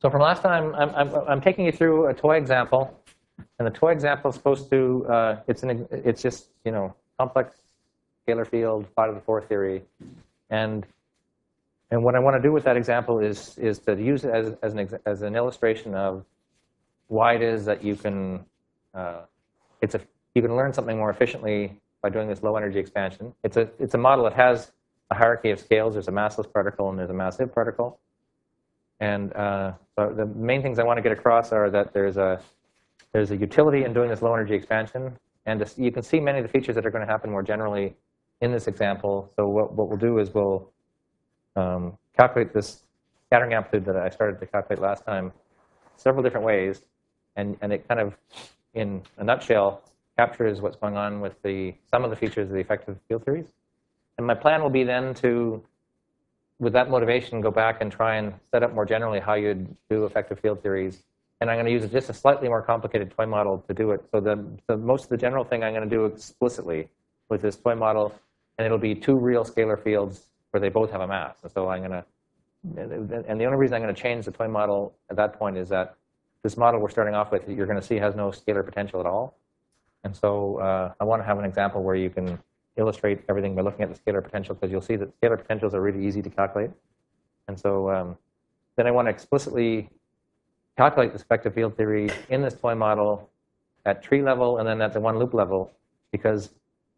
So from last time, I'm taking you through a toy example, and the toy example is supposed to it's just complex scalar field 5 to the 4 theory, and what I want to do with that example is to use it as an illustration of why it is that you can you can learn something more efficiently by doing this low energy expansion. It's a model that has a hierarchy of scales. There's a massless particle and there's a massive particle. And so the main things I want to get across are that there's a utility in doing this low energy expansion, and you can see many of the features that are going to happen more generally in this example. So what we'll do is we'll calculate this scattering amplitude that I started to calculate last time several different ways, and it kind of, in a nutshell, captures what's going on with some of the features of the effective field theories. And my plan will be then to, with that motivation, go back and try and set up more generally how you'd do effective field theories. And I'm going to use just a slightly more complicated toy model to do it. So most of the general thing I'm going to do explicitly with this toy model, and it'll be 2 real scalar fields where they both have a mass. And so and the only reason I'm going to change the toy model at that point is that this model we're starting off with, you're going to see, has no scalar potential at all. And so I want to have an example where you can illustrate everything by looking at the scalar potential, because you'll see that scalar potentials are really easy to calculate. And so then I want to explicitly calculate this effective field theory in this toy model at tree level and then at the one loop level, because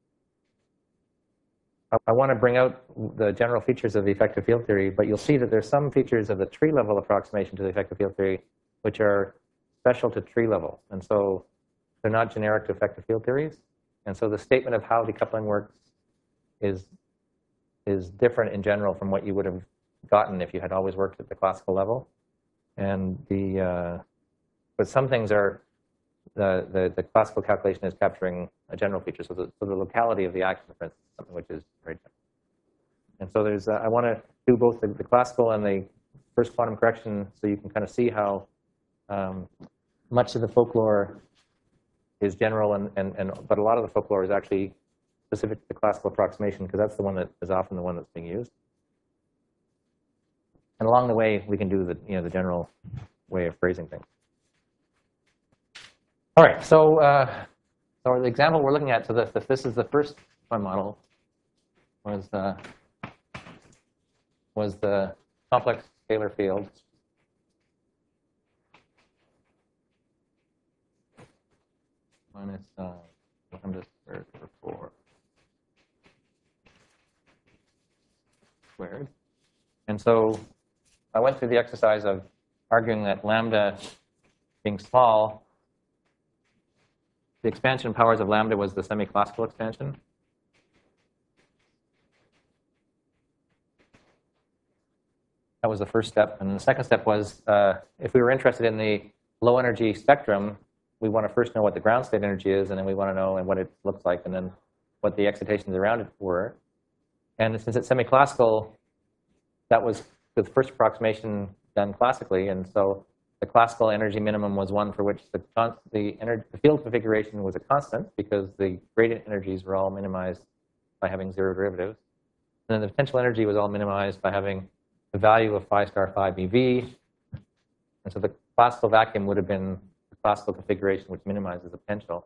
I want to bring out the general features of the effective field theory, but you'll see that there's some features of the tree level approximation to the effective field theory which are special to tree level. And so they're not generic to effective field theories. And so the statement of how decoupling works is different in general from what you would have gotten if you had always worked at the classical level. And but some things are, the classical calculation is capturing a general feature. So the locality of the action, for instance, is something which is very different. And so there's, I want to do both the classical and the first quantum correction so you can kind of see how much of the folklore is general, but a lot of the folklore is actually specific to the classical approximation, because that's the one that is often the one that's being used. And along the way, we can do the general way of phrasing things. All right, so the example we're looking at, so this is the first toy model, was the complex scalar field. Minus lambda squared over 4 squared. And so I went through the exercise of arguing that lambda being small, the expansion powers of lambda was the semi-classical expansion. That was the first step. And the second step was, if we were interested in the low energy spectrum, we want to first know what the ground state energy is, and then we want to know what it looks like, and then what the excitations around it were. And since it's semi-classical, that was the first approximation done classically. And so the classical energy minimum was one for which the field configuration was a constant, because the gradient energies were all minimized by having 0 derivatives. And then the potential energy was all minimized by having the value of phi star phi BV. And so the classical vacuum would have been classical configuration, which minimizes the potential.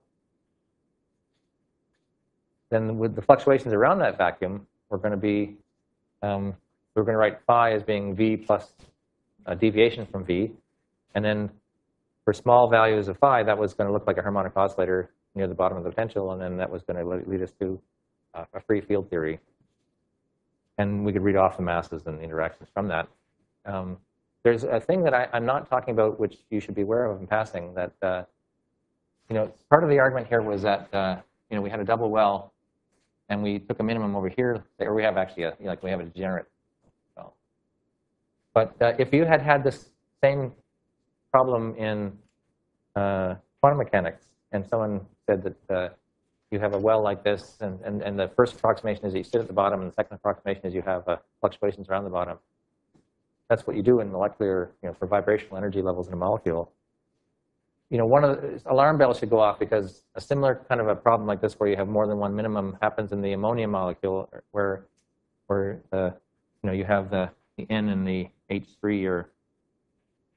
Then with the fluctuations around that vacuum, we're going to write phi as being v plus a deviation from v. And then for small values of phi, that was going to look like a harmonic oscillator near the bottom of the potential, and then that was going to lead us to a free field theory. And we could read off the masses and the interactions from that. There's a thing that I'm not talking about, which you should be aware of in passing, that part of the argument here was that we had a double well, and we took a minimum over here, or we have actually we have a degenerate well. But if you had this same problem in quantum mechanics, and someone said that you have a well like this, and the first approximation is that you sit at the bottom, and the second approximation is you have fluctuations around the bottom. That's what you do in molecular, for vibrational energy levels in a molecule. One of the alarm bells should go off, because a similar kind of a problem like this, where you have more than one minimum, happens in the ammonia molecule, where you have the N and the H3 are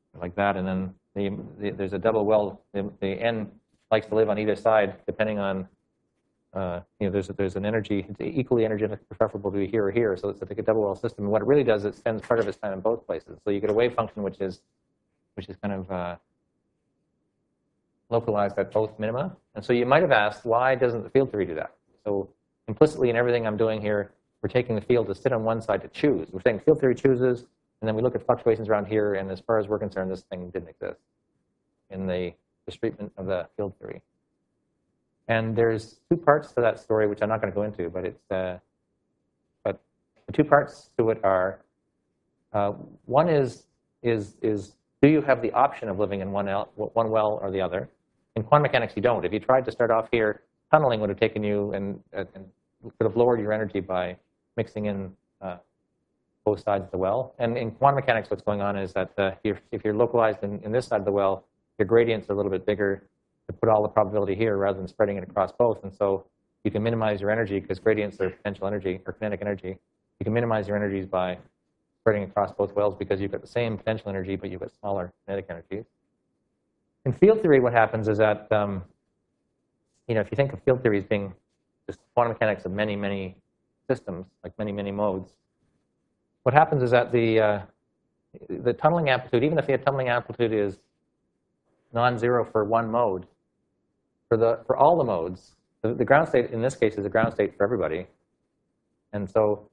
like that, and then there's a double well. The N likes to live on either side, depending on there's an energy. It's equally energetic, preferable to be here or here. So it's like a double well system. And what it really does is it spends part of its time in both places. So you get a wave function which is kind of localized at both minima. And so you might have asked, why doesn't the field theory do that? So implicitly in everything I'm doing here, we're taking the field to sit on one side to choose. We're saying field theory chooses, and then we look at fluctuations around here, and as far as we're concerned, this thing didn't exist in the treatment of the field theory. And there's two parts to that story, which I'm not going to go into, but but the two parts to it are, one is do you have the option of living in one well or the other? In quantum mechanics, you don't. If you tried to start off here, tunneling would have taken you and could have lowered your energy by mixing in both sides of the well. And in quantum mechanics, what's going on is that if you're localized in this side of the well, your gradients are a little bit bigger to put all the probability here rather than spreading it across both. And so you can minimize your energy because gradients are potential energy or kinetic energy. You can minimize your energies by spreading across both wells because you've got the same potential energy, but you've got smaller kinetic energies. In field theory, what happens is that if you think of field theory as being just quantum mechanics of many, many systems, like many, many modes, what happens is that the tunneling amplitude, even if the tunneling amplitude is non-zero for one mode, for all the modes, the ground state in this case is a ground state for everybody. And so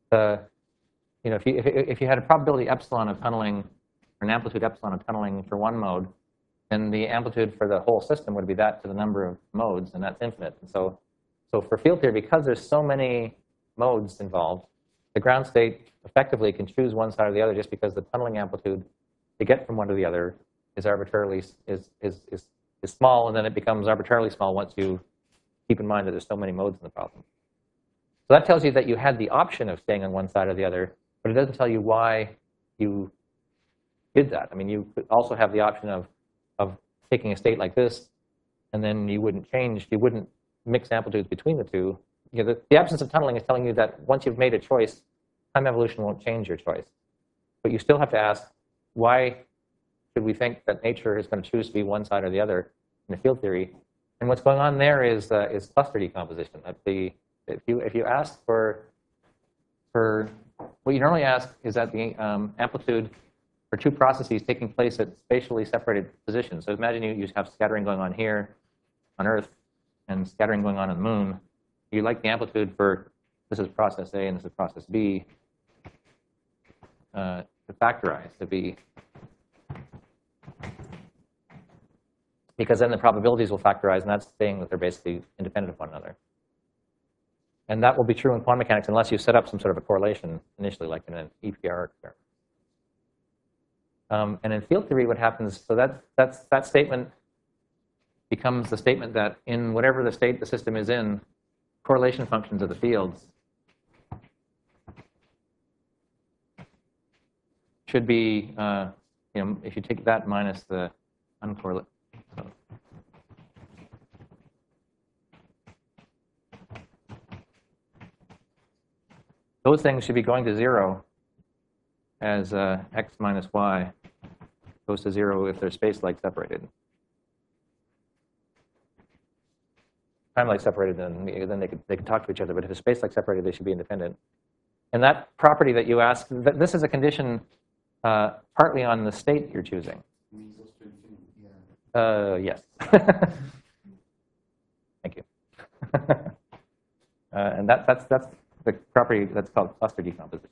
if you had a probability epsilon of tunneling, or an amplitude epsilon of tunneling for one mode, then the amplitude for the whole system would be that to the number of modes, and that's infinite. And so for field theory, because there's so many modes involved, the ground state effectively can choose one side or the other just because the tunneling amplitude to get from one to the other is arbitrarily is small, and then it becomes arbitrarily small once you keep in mind that there's so many modes in the problem. So that tells you that you had the option of staying on one side or the other, but it doesn't tell you why you did that. I mean, you could also have the option of taking a state like this, and then you wouldn't mix amplitudes between the two. The absence of tunneling is telling you that once you've made a choice, time evolution won't change your choice. But you still have to ask, why should we think that nature is going to choose to be one side or the other in the field theory? And what's going on there is cluster decomposition. If you ask for what you normally ask is that the amplitude for two processes taking place at spatially separated positions. So imagine you have scattering going on here on Earth and scattering going on the moon. You like the amplitude for this is process A and this is process B to factorize, to be, because then the probabilities will factorize, and that's saying that they're basically independent of one another. And that will be true in quantum mechanics unless you set up some sort of a correlation initially, like in an EPR experiment. And in field theory, what happens, so that statement becomes the statement that in whatever the state the system is in, correlation functions of the fields should be, if you take that minus the uncorrelated. So those things should be going to 0 as x minus y goes to 0 if they're space-like separated. Time-like separated, then they can talk to each other. But if it's space-like separated, they should be independent. And that property that you ask, this is a condition partly on the state you're choosing. Yes. Thank you. And that's the property that's called cluster decomposition.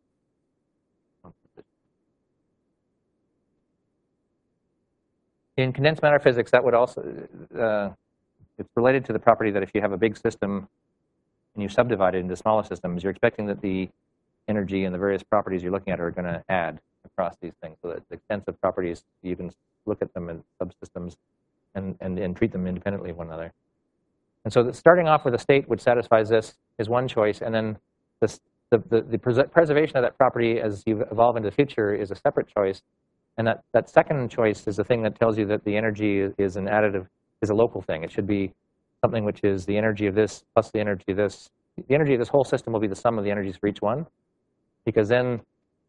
In condensed matter physics, that would also, it's related to the property that if you have a big system and you subdivide it into smaller systems, you're expecting that the energy and the various properties you're looking at are going to add across these things. So that the extensive properties, you can look at them in subsystems and treat them independently of one another. And so starting off with a state which satisfies this is one choice, and then the preservation of that property as you evolve into the future is a separate choice. And that second choice is the thing that tells you that the energy is an additive, is a local thing. It should be something which is the energy of this plus the energy of this. The energy of this whole system will be the sum of the energies for each one, because then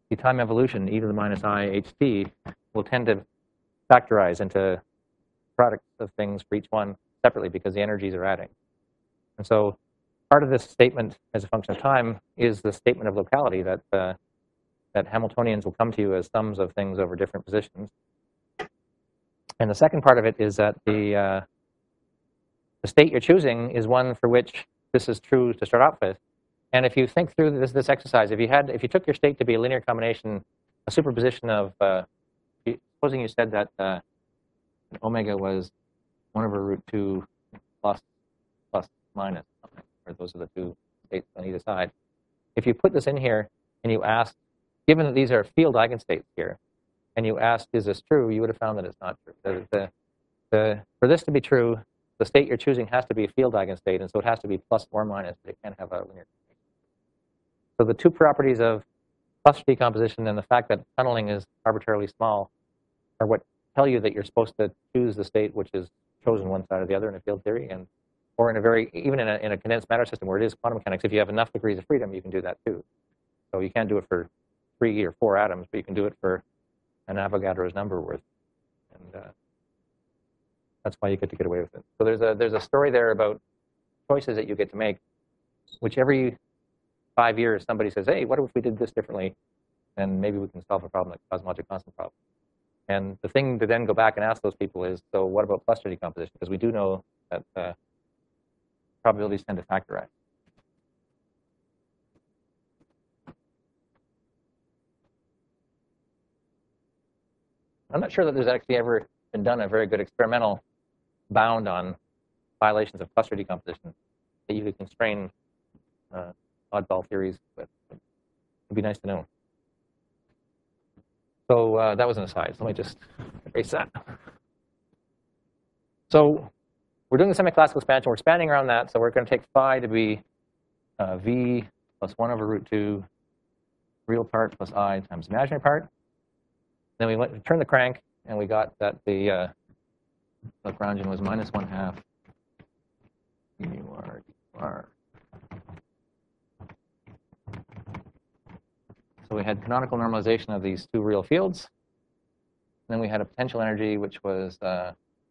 the time evolution, e to the minus I ht, will tend to factorize into products of things for each one separately because the energies are adding. And so part of this statement as a function of time is the statement of locality that that Hamiltonians will come to you as sums of things over different positions. And the second part of it is that the state you're choosing is one for which this is true to start out with. And if you think through this exercise, if you took your state to be a linear combination, a superposition of, supposing you said that omega was 1/√2 plus minus something, or those are the two states on either side. If you put this in here and you ask, given that these are field eigenstates here, and you asked, is this true, you would have found that it's not true. For this to be true, the state you're choosing has to be a field eigenstate, and so it has to be plus or minus, but it can't have a linear combination. So the two properties of cluster decomposition and the fact that tunneling is arbitrarily small are what tell you that you're supposed to choose the state which is chosen one side or the other in a field theory, and or in a even in a condensed matter system where it is quantum mechanics. If you have enough degrees of freedom, you can do that too. So you can't do it for 3 or 4 atoms, but you can do it for an Avogadro's number worth, and that's why you get to get away with it. So there's a story there about choices that you get to make, which every 5 years somebody says, hey, what if we did this differently, and maybe we can solve a problem like the cosmologic constant problem. And the thing to then go back and ask those people is, so what about cluster decomposition? Because we do know that probabilities tend to factorize. I'm not sure that there's actually ever been done a very good experimental bound on violations of cluster decomposition that you could constrain oddball theories with. It'd be nice to know. So that was an aside. So let me just erase that. So we're doing the semi-classical expansion. We're expanding around that. So we're going to take phi to be v plus 1/√2 real part plus I times imaginary part. Then we turned the crank, and we got that the Lagrangian was minus 1/2 ur. So we had canonical normalization of these two real fields. And then we had a potential energy, which was, let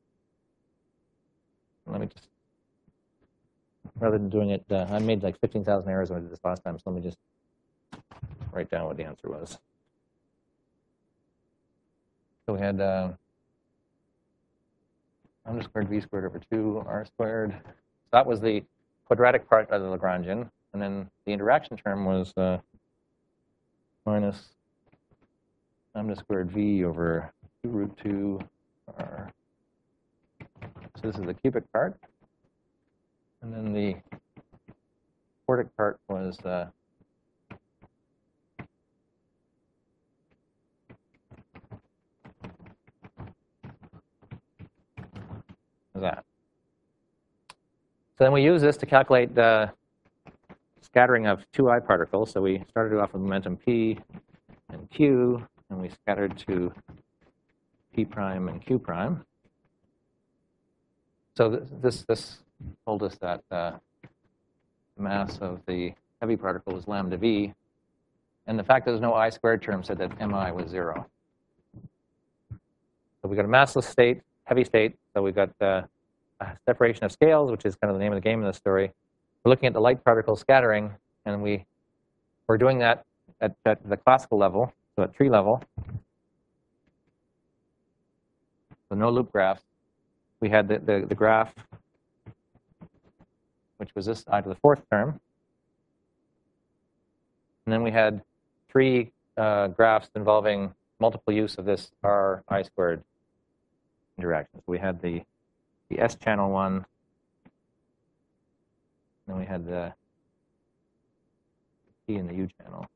me just, rather than doing it, I made like 15,000 errors when I did this last time, so let me just write down what the answer was. So we had m squared v squared over 2 r squared. So that was the quadratic part of the Lagrangian. And then the interaction term was minus lambda squared v over 2√2 r. So this is the cubic part. And then the quartic part was that. So then we use this to calculate the scattering of 2I particles. So we started off with momentum p and q, and we scattered to p prime and q prime. So this told us that the mass of the heavy particle was lambda v, and the fact that there's no I squared term said that mi was 0. So we got a massless state, heavy state. So we got a separation of scales, which is kind of the name of the game in this story. We're looking at the light particle scattering, and we're doing that at the classical level, so at tree level. So no loop graphs. We had the graph, which was this I to the 4th term. And then we had 3 graphs involving multiple use of this r I squared interaction. So we had the S channel one, then we had the P and the U channel.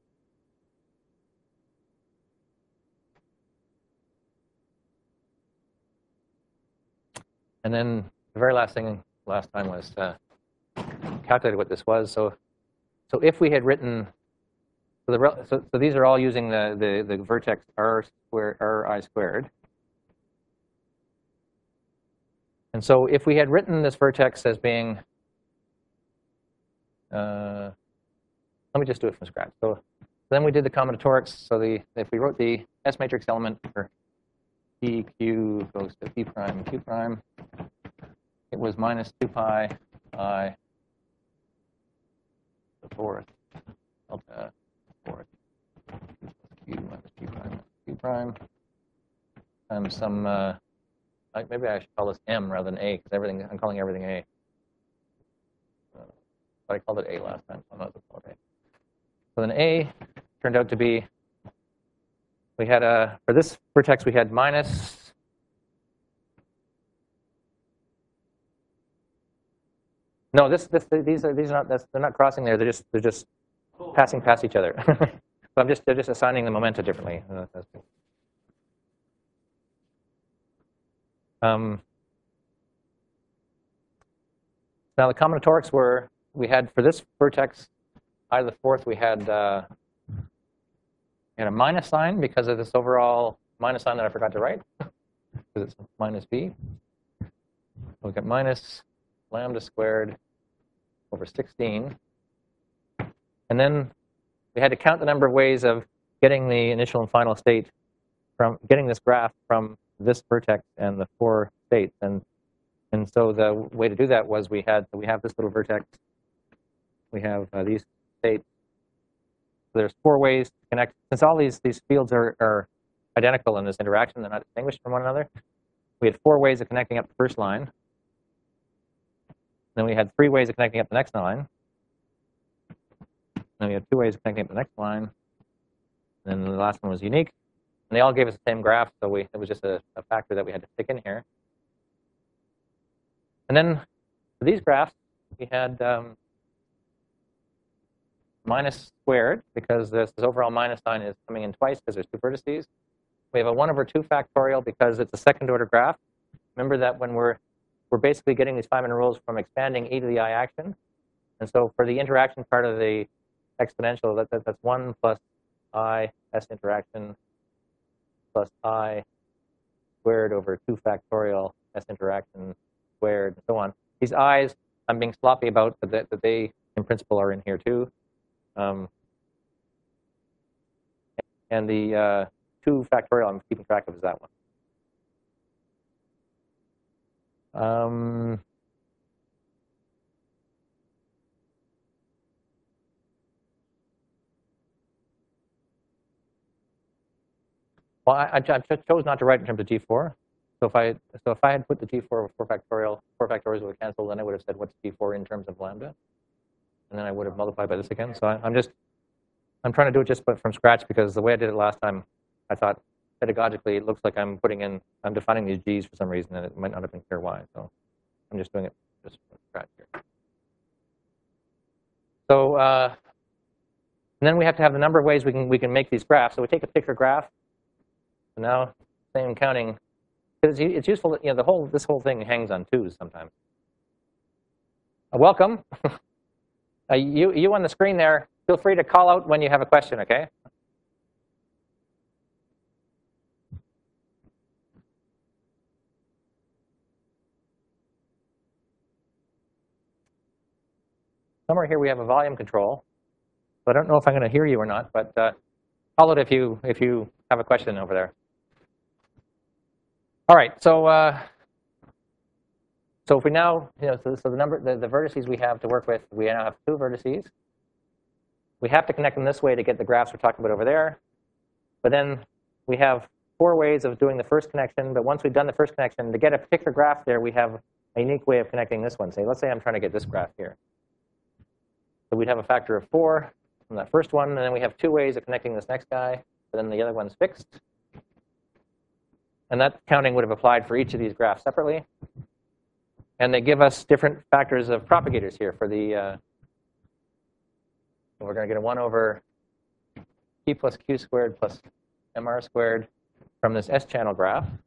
And then the very last thing last time was calculated what this was. So if we had written, so these are all using the vertex r I squared. And so if we had written this vertex as being, let me just do it from scratch. So Then we did the combinatorics. So if we wrote the S matrix element for PQ goes to P prime Q prime, it was minus 2 pi I the fourth delta fourth Q minus Q prime times some, maybe I should call this M rather than A, because I'm calling everything A. But I called it A last time, so I'm not going to call it A. So then A turned out to be, we had for this vertex we had minus, no, these are not, they're not crossing there. They're just passing past each other. So they're just assigning the momenta differently. Now the combinatorics were, we had for this vertex I to the fourth, we had a minus sign because of this overall minus sign that I forgot to write, because it's minus b. We've got minus lambda squared over 16. And then we had to count the number of ways of getting the initial and final state from getting this graph from this vertex and the 4 states. And so the way to do that was we have this little vertex. We have these states. So there's 4 ways to connect. Since all these fields are identical in this interaction, they're not distinguished from one another. We had 4 ways of connecting up the first line. Then we had 3 ways of connecting up the next line. Then we had 2 ways of connecting up the next line. And then the last one was unique. And they all gave us the same graph, so it was just a factor that we had to stick in here. And then for these graphs, we had minus squared, because this overall minus sign is coming in twice because there's 2 vertices. We have a 1 over 2 factorial because it's a second-order graph. Remember that when we're basically getting these Feynman rules from expanding e to the I action. And so for the interaction part of the exponential, that's 1 plus I S interaction plus I squared over 2 factorial S interaction squared, and so on. These I's I'm being sloppy about, but that they, in principle, are in here too. And the 2 factorial I'm keeping track of is that one. Well, I chose not to write in terms of G4. So if I had put the G4 with 4 factorials would have canceled, then I would have said what's G4 in terms of lambda, and then I would have multiplied by this again. So I'm trying to do it just from scratch, because the way I did it last time, I thought pedagogically it looks like I'm defining these G's for some reason, and it might not have been clear why. So I'm just doing it just from scratch here. So and then we have to have the number of ways we can make these graphs. So we take a picture graph. So now, same counting. It's useful that this whole thing hangs on 2s sometimes. Welcome. You on the screen there. Feel free to call out when you have a question. Okay. Somewhere here we have a volume control. So I don't know if I'm going to hear you or not, but call it if you have a question over there. All right, so if we now, so the vertices we have to work with, we now have 2 vertices. We have to connect them this way to get the graphs we're talking about over there. But then we have 4 ways of doing the first connection. But once we've done the first connection, to get a particular graph there, we have a unique way of connecting this one. Let's say I'm trying to get this graph here. So we'd have a factor of 4 from that first one, and then we have 2 ways of connecting this next guy. But then the other one's fixed. And that counting would have applied for each of these graphs separately. And they give us different factors of propagators here for the, we're going to get a 1 over p plus q squared plus mr squared from this S-channel graph. And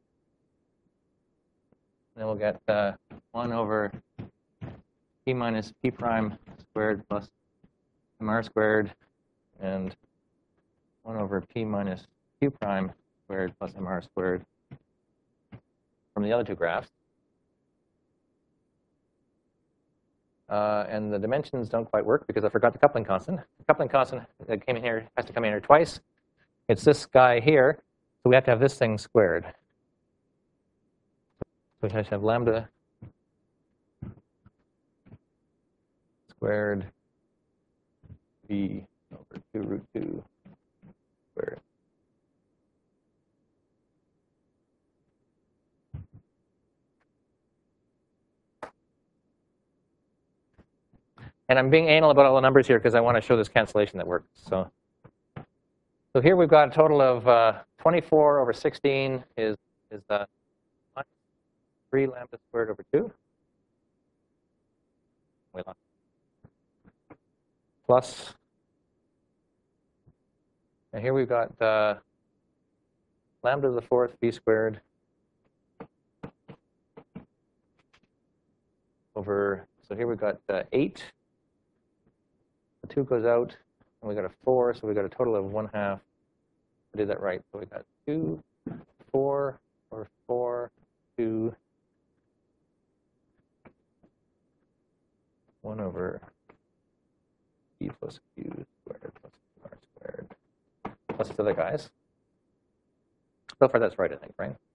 then we'll get 1 over p minus p prime squared plus mr squared, and 1 over p minus q prime squared plus mr squared from the other 2 graphs. and the dimensions don't quite work because I forgot the coupling constant. The coupling constant that came in here has to come in here twice. It's this guy here, so we have to have this thing squared. So we have to have lambda squared v over 2 root 2 squared. And I'm being anal about all the numbers here because I want to show this cancellation that works. So here we've got a total of 24 over 16 is minus 3 lambda squared over 2. We lost. Plus, and here we've got lambda to the 4th v squared over, so here we've got 8. The 2 goes out, and we got a 4, so we got a total of 1/2. I did that right. So we got 2, 4, or 4, 2, 1 over e plus q squared plus r squared plus the other guys. So far, that's right, I think, right?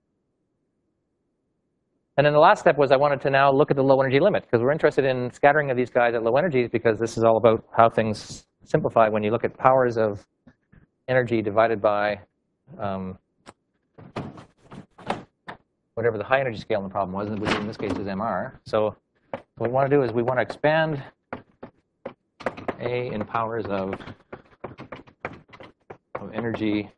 And then the last step was I wanted to now look at the low energy limit because we're interested in scattering of these guys at low energies because this is all about how things simplify when you look at powers of energy divided by whatever the high energy scale in the problem was, which in this case is MR. So what we want to do is we want to expand A in powers of energy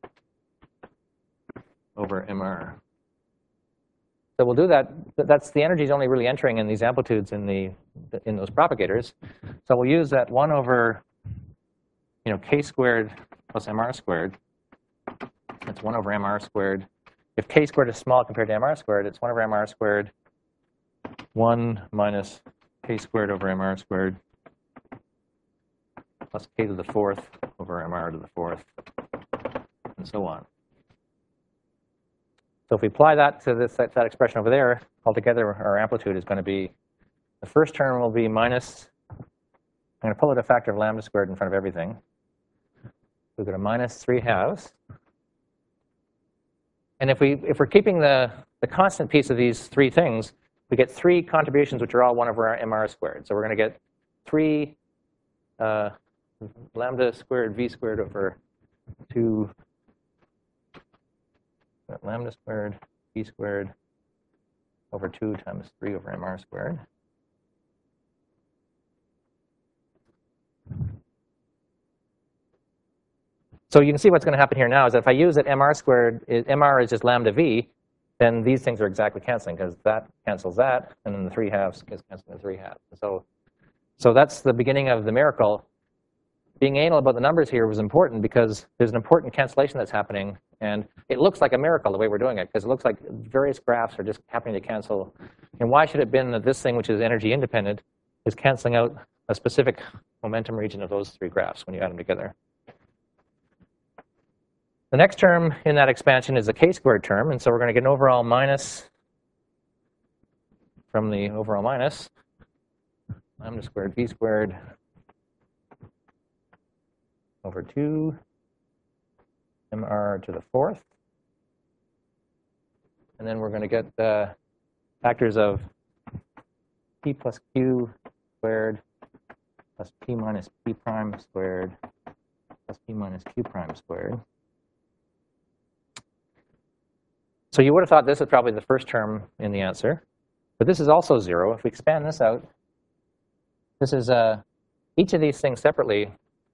over MR. So we'll do that. That's the energy is only really entering in these amplitudes in those propagators. So we'll use that 1 over k squared plus mr squared. It's 1 over mr squared. If k squared is small compared to mr squared, it's 1 over mr squared, 1 minus k squared over mr squared, plus k to the 4th over mr to the 4th, and so on. So if we apply that to that expression over there, altogether our amplitude is going to be, the first term will be minus, I'm going to pull out a factor of lambda squared in front of everything. We've got a minus 3/2. And if we're keeping the constant piece of these 3 things, we get 3 contributions which are all 1 over mr squared. So we're going to get 3 lambda squared v squared over 2 lambda squared v squared over 2 times 3 over mr squared. So you can see what's going to happen here now is that if I use that mr squared, mr is just lambda v, then these things are exactly canceling because that cancels that, and then the 3/2 is canceling the 3/2. So that's the beginning of the miracle. Being anal about the numbers here was important because there's an important cancellation that's happening, and it looks like a miracle the way we're doing it because it looks like various graphs are just happening to cancel. And why should it have been that this thing, which is energy independent, is canceling out a specific momentum region of those 3 graphs when you add them together? The next term in that expansion is a k squared term, and so we're going to get an overall minus from the overall minus lambda squared v squared over 2 mr to the 4th. And then we're going to get the factors of p plus q squared plus p minus p prime squared plus p minus q prime squared. So you would have thought this is probably the first term in the answer, but this is also 0. If we expand this out, this is each of these things separately.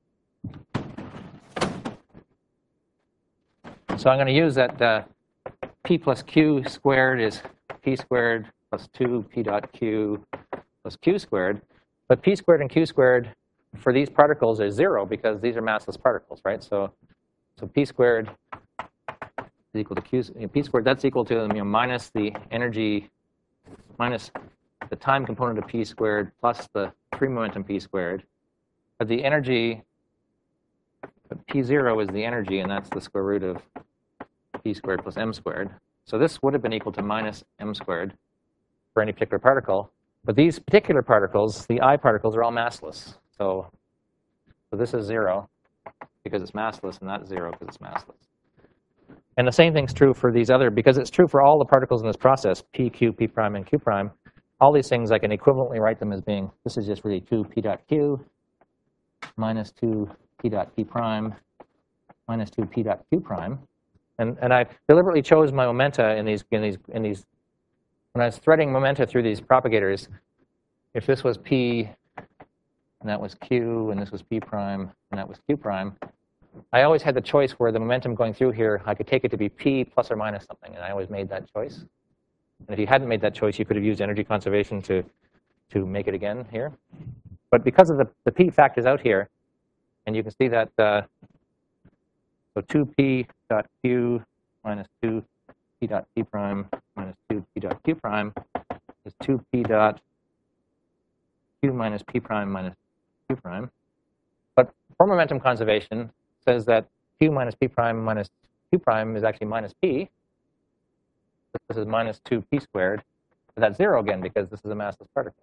So I'm going to use that p plus q squared is p squared plus 2 p dot q plus q squared. But p squared and q squared for these particles is 0 because these are massless particles, right? So p squared is equal to q, p squared, that's equal to minus the energy, minus the time component of p squared plus the free momentum p squared. But the energy, p0 is the energy, and that's the square root of p squared plus m squared. So this would have been equal to minus m squared for any particular particle. But these particular particles, the I particles, are all massless. So this is 0 because it's massless, and that's 0 because it's massless. And the same thing's true for these other, because it's true for all the particles in this process, p, q, p prime, and q prime. All these things, I can equivalently write them as being, this is just really 2 p dot q minus 2 p dot p prime minus 2 p dot q prime. And I deliberately chose my momenta in these, when I was threading momenta through these propagators, if this was p, and that was q, and this was p prime, and that was q prime, I always had the choice where the momentum going through here, I could take it to be p plus or minus something, and I always made that choice. And if you hadn't made that choice, you could have used energy conservation to make it again here. But because of the p factors out here, and you can see that, so 2p dot q minus 2 p dot p prime minus 2 p dot q prime is 2p dot q minus p prime minus q prime. But for momentum conservation, says that q minus p prime minus q prime is actually minus p. This is minus 2p squared. But that's 0 again because this is a massless particle.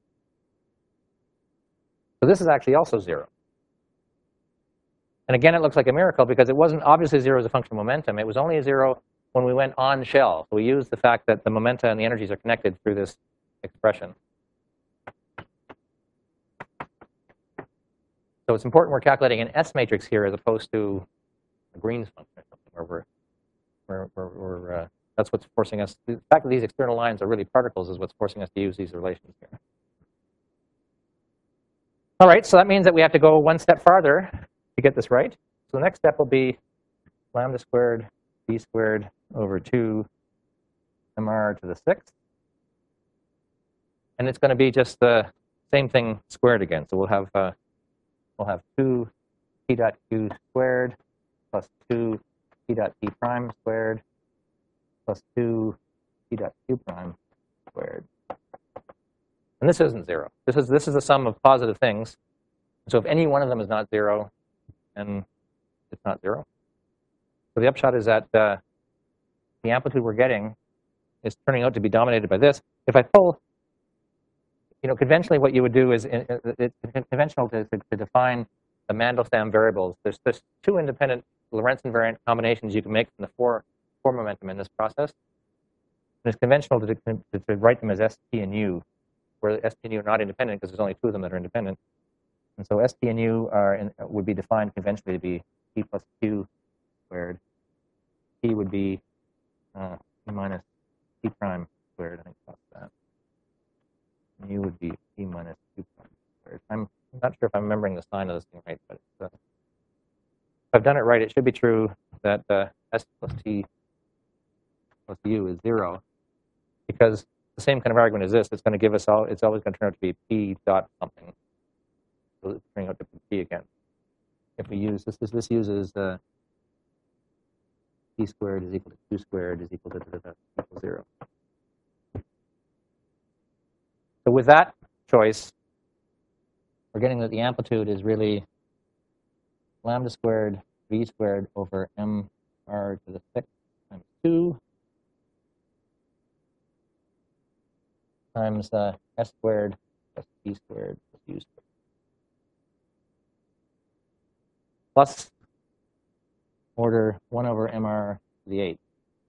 So this is actually also 0. And again, it looks like a miracle because it wasn't obviously 0 as a function of momentum. It was only a 0 when we went on shell. So we used the fact that the momenta and the energies are connected through this expression. So it's important we're calculating an S matrix here as opposed to a Green's function or something, where that's what's forcing us. The fact that these external lines are really particles is what's forcing us to use these relations here. All right, so that means that we have to go one step farther to get this right. So the next step will be lambda squared v squared over 2 mr to the 6th. And it's going to be just the same thing squared again. So we'll have 2 p dot q squared plus 2 p dot p prime squared plus 2 p dot q prime squared. And this isn't 0. This is the sum of positive things. So if any one of them is not 0, then it's not 0. So the upshot is that the amplitude we're getting is turning out to be dominated by this. If I pull, conventionally what you would do is, it's conventional to define the Mandelstam variables. There's 2 independent Lorentz invariant combinations you can make from the four momentum in this process. And it's conventional to write them as ST and U, where ST and U are not independent because there's only 2 of them that are independent. And so ST and U would be defined conventionally to be p plus q squared. P would be p minus p prime squared, I think that's that. And U would be p minus q prime squared. I'm not sure if I'm remembering the sign of this thing right, but if I've done it right, it should be true that S plus T plus U is 0, because the same kind of argument as this, it's going to give us all, it's always going to turn out to be p dot something. So it's turning out to be p again. If we use this uses p squared is equal to q squared is equal to equals 0. So with that choice, we're getting that the amplitude is really lambda squared v squared over mr to the 6th times 2 times s squared plus p squared plus u squared plus order 1 over mr to the 8th.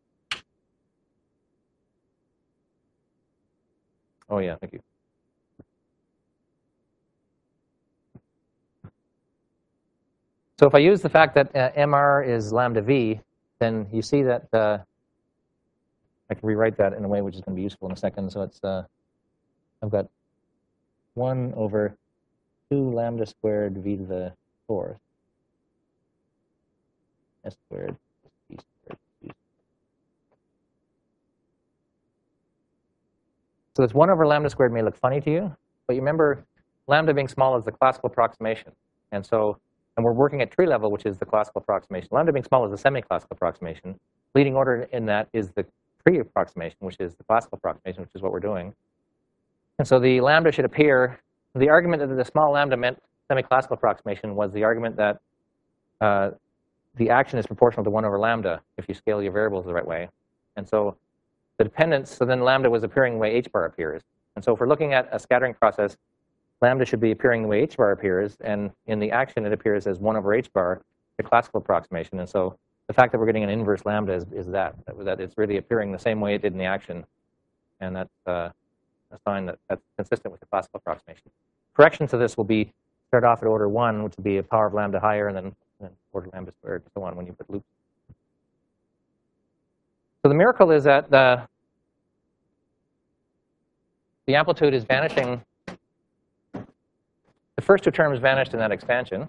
Oh yeah, thank you. So if I use the fact that mr is lambda v, then you see that I can rewrite that in a way which is going to be useful in a second. So it's I've got 1 over 2 lambda squared v to the 4th s squared plus p squared. So this 1 over lambda squared may look funny to you, but you remember lambda being small is the classical approximation. And we're working at tree level, which is the classical approximation. Lambda being small is the semi-classical approximation. Leading order in that is the tree approximation, which is the classical approximation, which is what we're doing. And so the lambda should appear. The argument that the small lambda meant semi-classical approximation was the argument that the action is proportional to 1 over lambda if you scale your variables the right way. And so the dependence, so then lambda was appearing the way h bar appears. And so if we're looking at a scattering process, lambda should be appearing the way h bar appears, and in the action it appears as 1 over h bar, the classical approximation. And so the fact that we're getting an inverse lambda is that it's really appearing the same way it did in the action, and that's a sign that that's consistent with the classical approximation. Corrections to this will be start off at order 1, which would be a power of lambda higher, and then order lambda squared, and so on when you put loops. So the miracle is that the amplitude is vanishing. The first two terms vanished in that expansion.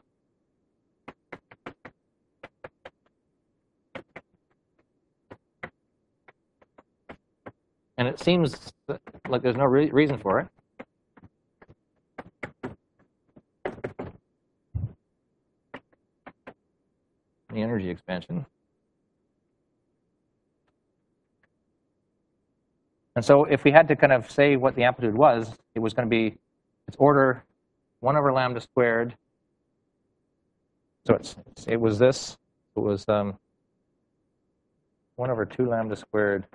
And it seems like there's no reason for it. The energy expansion. And so if we had to kind of say what the amplitude was, it was going to be its order 1 over lambda squared. So it was this. It was 1 over 2 lambda squared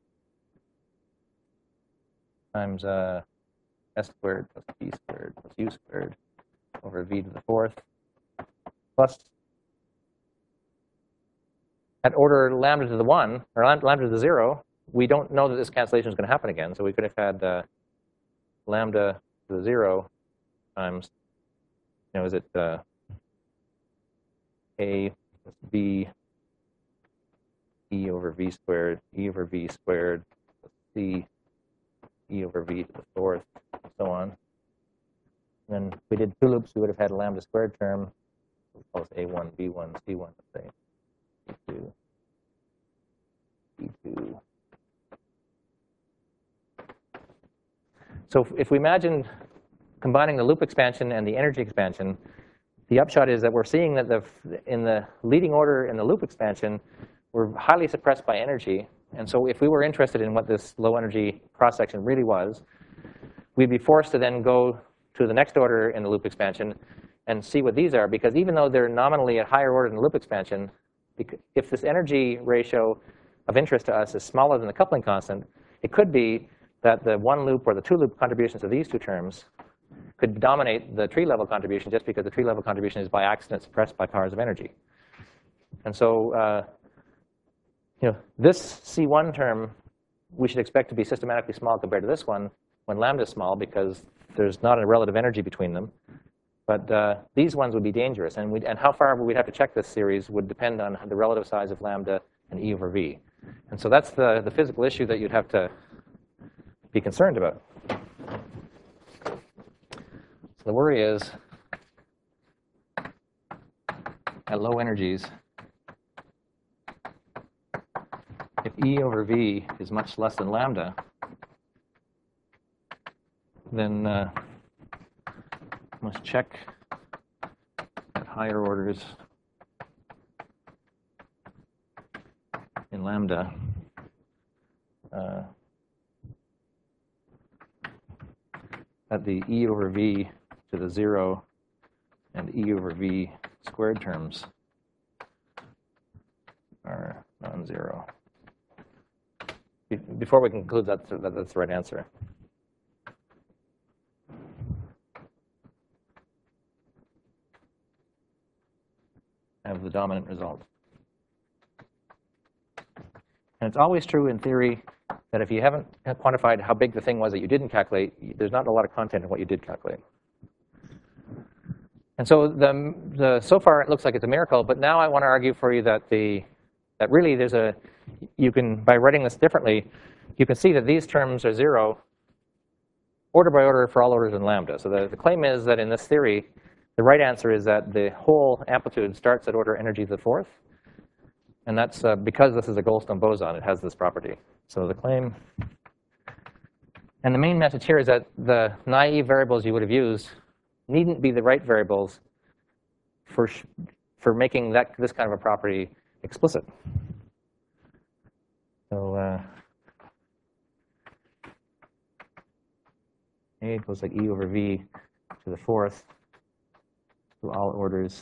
times s squared plus b squared plus u squared over v to the 4th plus at order lambda to the 1, or lambda to the 0, we don't know that this cancellation is going to happen again. So we could have had lambda to the 0 times, is it a plus b e over v squared, e over v squared plus c e over v to the 4th, and so on. And then if we did 2 loops, we would have had a lambda squared term. We'll call this a1, b1, c1, let's say. b2, b2. So if we imagine combining the loop expansion and the energy expansion, the upshot is that we're seeing that in the leading order in the loop expansion, we're highly suppressed by energy. And so if we were interested in what this low energy cross-section really was, we'd be forced to then go to the next order in the loop expansion and see what these are. Because even though they're nominally at higher order in the loop expansion, if this energy ratio of interest to us is smaller than the coupling constant, it could be that the 1 loop or the 2 loop contributions of these two terms could dominate the tree level contribution just because the tree level contribution is by accident suppressed by powers of energy. And so this C1 term we should expect to be systematically small compared to this one when lambda is small because there's not a relative energy between them. But these ones would be dangerous. And how far we'd have to check this series would depend on the relative size of lambda and e over v. And so that's the physical issue that you'd have to be concerned about. So the worry is at low energies, if E over V is much less than lambda, then must check at higher orders in lambda that the E over V to the 0 and E over V squared terms are non-zero. Before we conclude that's the right answer. Have the dominant result. And it's always true in theory that if you haven't quantified how big the thing was that you didn't calculate, there's not a lot of content in what you did calculate. And so so far it looks like it's a miracle, but now I want to argue for you that really there's you can, by writing this differently, you can see that these terms are 0 order by order for all orders in lambda. So the claim is that in this theory, the right answer is that the whole amplitude starts at order energy to the 4th. And that's because this is a Goldstone boson, it has this property. So the claim, and the main message here is that the naive variables you would have used needn't be the right variables for making this kind of a property explicit. So A equals like E over V to the 4th to all orders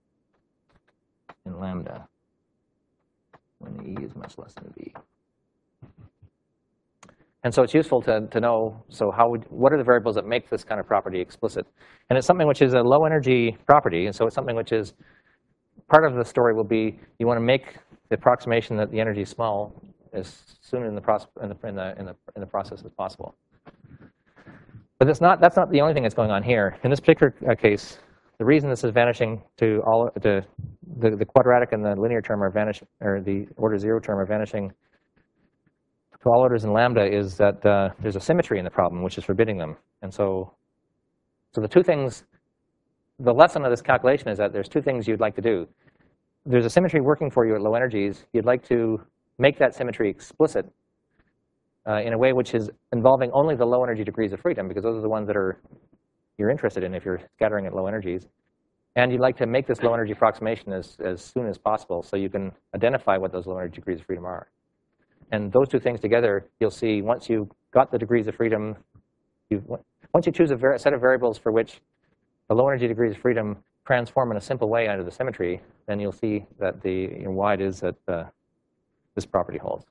in lambda when E is much less than V. And so it's useful to know, so what are the variables that make this kind of property explicit? And it's something which is a low energy property, and so it's something which is, part of the story will be, you want to make the approximation that the energy is small as soon in the process as possible. But that's not the only thing that's going on here. In this particular case, the reason this is vanishing to all the quadratic and the linear term are vanishing, or the order 0 term are vanishing to all orders in lambda, is that there's a symmetry in the problem which is forbidding them. And so the two things, the lesson of this calculation is that there's two things you'd like to do. There's a symmetry working for you at low energies. You'd like to make that symmetry explicit in a way which is involving only the low energy degrees of freedom, because those are the ones that you're interested in if you're scattering at low energies. And you'd like to make this low energy approximation as soon as possible so you can identify what those low energy degrees of freedom are. And those two things together, you'll see once you've got the degrees of freedom, once you choose a set of variables for which the low energy degrees of freedom transform in a simple way under the symmetry, then you'll see that why it is that this property holds.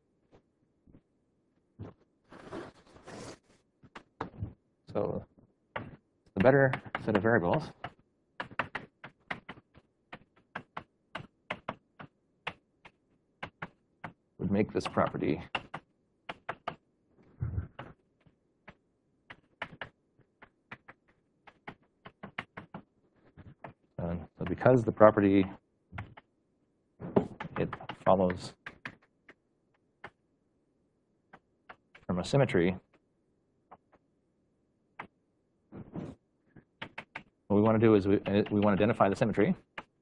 So the better set of variables would make this property so because the property, it follows from a symmetry, what we want to do is we want to identify the symmetry.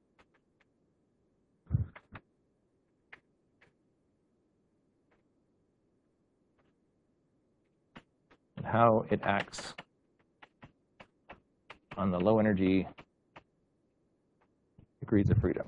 And how it acts on the low energy degrees of freedom.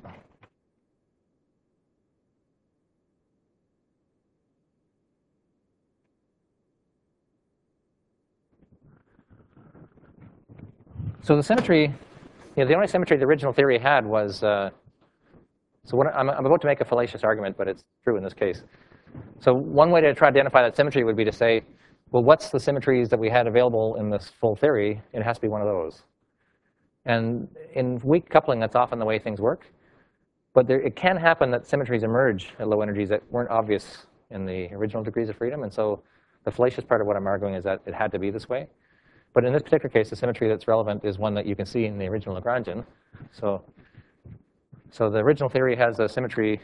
So the symmetry, the only symmetry the original theory had was, so what I'm about to make a fallacious argument, but it's true in this case. So one way to try to identify that symmetry would be to say, well, what's the symmetries that we had available in this full theory? It has to be one of those. And in weak coupling, that's often the way things work. But it can happen that symmetries emerge at low energies that weren't obvious in the original degrees of freedom. And so the fallacious part of what I'm arguing is that it had to be this way. But in this particular case, the symmetry that's relevant is one that you can see in the original Lagrangian. So the original theory has a symmetry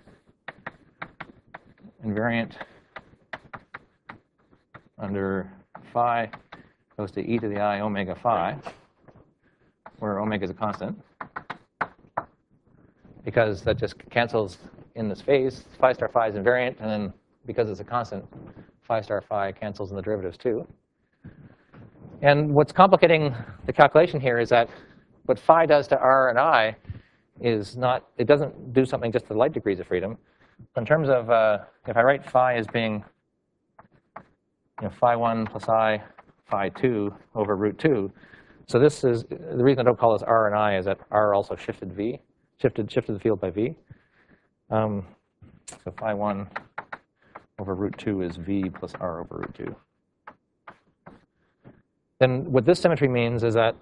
invariant under phi goes to e to the I omega phi, where omega is a constant, because that just cancels in this phase. Phi star phi is invariant, and then because it's a constant, phi star phi cancels in the derivatives too. And what's complicating the calculation here is that what phi does to r and I is not, it doesn't do something just to the light degrees of freedom. In terms of, if I write phi as being phi 1 plus I phi 2 over root 2, so this is, the reason I don't call this r and I is that r also shifted v, shifted the field by v. So phi 1 over root 2 is v plus r over root 2. Then what this symmetry means is that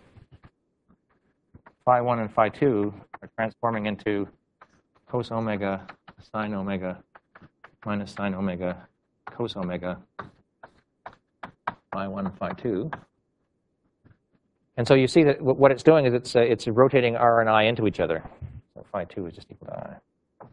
phi 1 and phi 2 are transforming into cos omega sine omega minus sine omega cos omega phi 1 phi 2. And so you see that what it's doing is it's rotating r and I into each other. So phi 2 is just equal to I.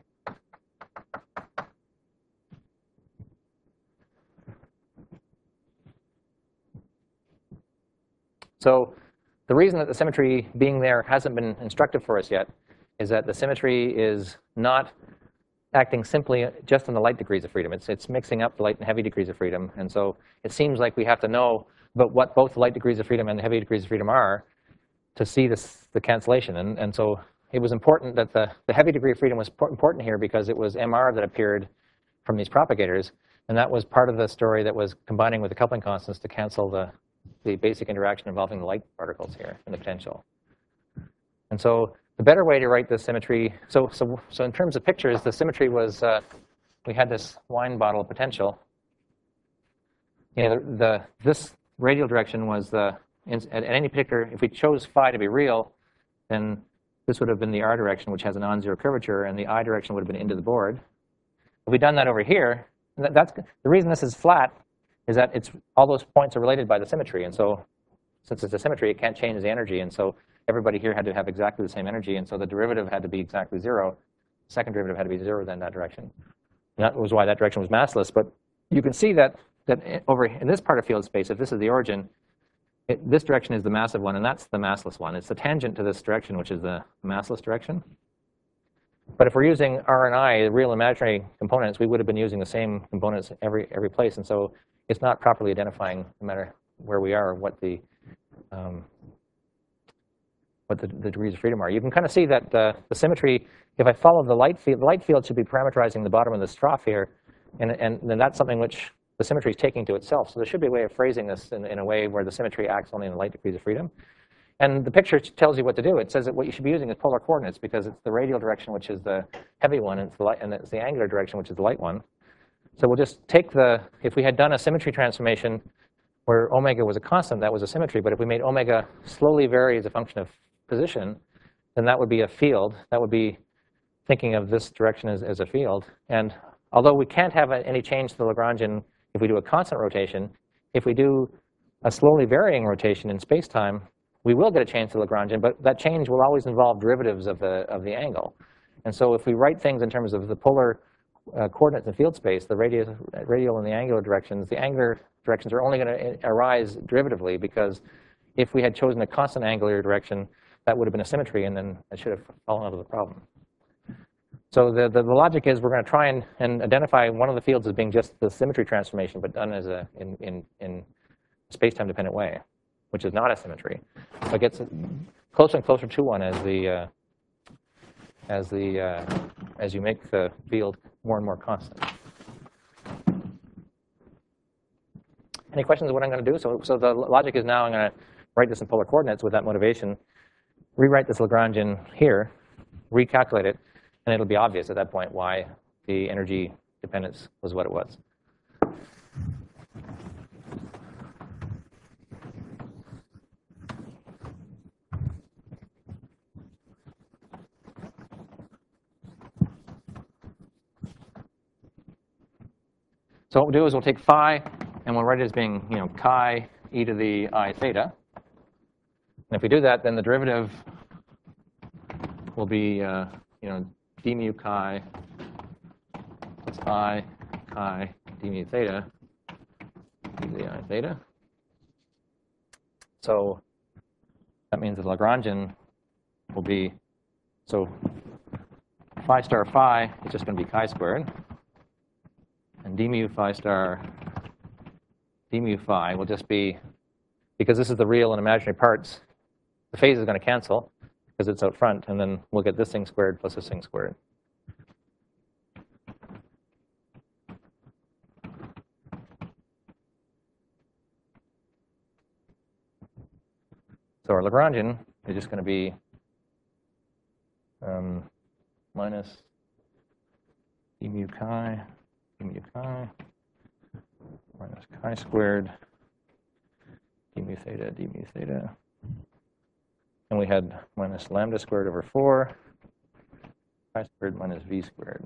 So the reason that the symmetry being there hasn't been instructive for us yet is that the symmetry is not acting simply just on the light degrees of freedom. It's mixing up the light and heavy degrees of freedom. And so it seems like we have to know about what both the light degrees of freedom and the heavy degrees of freedom are to see the cancellation. And so it was important that the heavy degree of freedom was important here because it was MR that appeared from these propagators. And that was part of the story that was combining with the coupling constants to cancel the basic interaction involving the light particles here in the potential. And so the better way to write this symmetry, so in terms of pictures, the symmetry was, we had this wine bottle potential. this radial direction was at any particular, if we chose phi to be real, then this would have been the r direction, which has a non-zero curvature, and the I direction would have been into the board. If we'd done that over here, that's the reason this is flat is that all those points are related by the symmetry, and so since it's a symmetry, it can't change the energy, and so everybody here had to have exactly the same energy, and so the derivative had to be exactly 0. The second derivative had to be 0 then that direction. And that was why that direction was massless. But you can see that over in this part of field space, if this is the origin, this direction is the massive one, and that's the massless one. It's the tangent to this direction, which is the massless direction. But if we're using R and I, the real imaginary components, we would have been using the same components every place, and so it's not properly identifying, no matter where we are, what the degrees of freedom are. You can kind of see that the symmetry, if I follow the light field should be parameterizing the bottom of this trough here, and then that's something which the symmetry is taking to itself. So there should be a way of phrasing this in a way where the symmetry acts only in the light degrees of freedom. And the picture tells you what to do. It says that what you should be using is polar coordinates, because it's the radial direction, which is the heavy one, and it's the angular direction, which is the light one. So we'll just take if we had done a symmetry transformation where omega was a constant, that was a symmetry. But if we made omega slowly vary as a function of position, then that would be a field. That would be thinking of this direction as a field. And although we can't have any change to the Lagrangian if we do a constant rotation, if we do a slowly varying rotation in space-time, we will get a change to the Lagrangian, but that change will always involve derivatives of the angle. And so if we write things in terms of the polar coordinates in field space, the radial and the angular directions are only going to arise derivatively, because if we had chosen a constant angular direction, that would have been a symmetry, and then it should have fallen out of the problem. So the logic is we're going to try and identify one of the fields as being just the symmetry transformation, but done as in a space-time dependent way, which is not a symmetry. So it gets closer and closer to one as you make the field more and more constant. Any questions of what I'm going to do? So the logic is now I'm going to write this in polar coordinates with that motivation, rewrite this Lagrangian here, recalculate it, and it'll be obvious at that point why the energy dependence was what it was. So what we'll do is we'll take phi, and we'll write it as being, chi e to the I theta. And if we do that, then the derivative will be, d mu chi plus I chi d mu theta e to the I theta. So that means the Lagrangian will be, so phi star phi is just going to be chi squared. And d mu phi star d mu phi will just be, because this is the real and imaginary parts, the phase is going to cancel because it's out front, and then we'll get this thing squared plus this thing squared. So our Lagrangian is just going to be minus d mu chi minus chi squared d mu theta. And we had minus lambda squared over 4, chi squared minus v squared.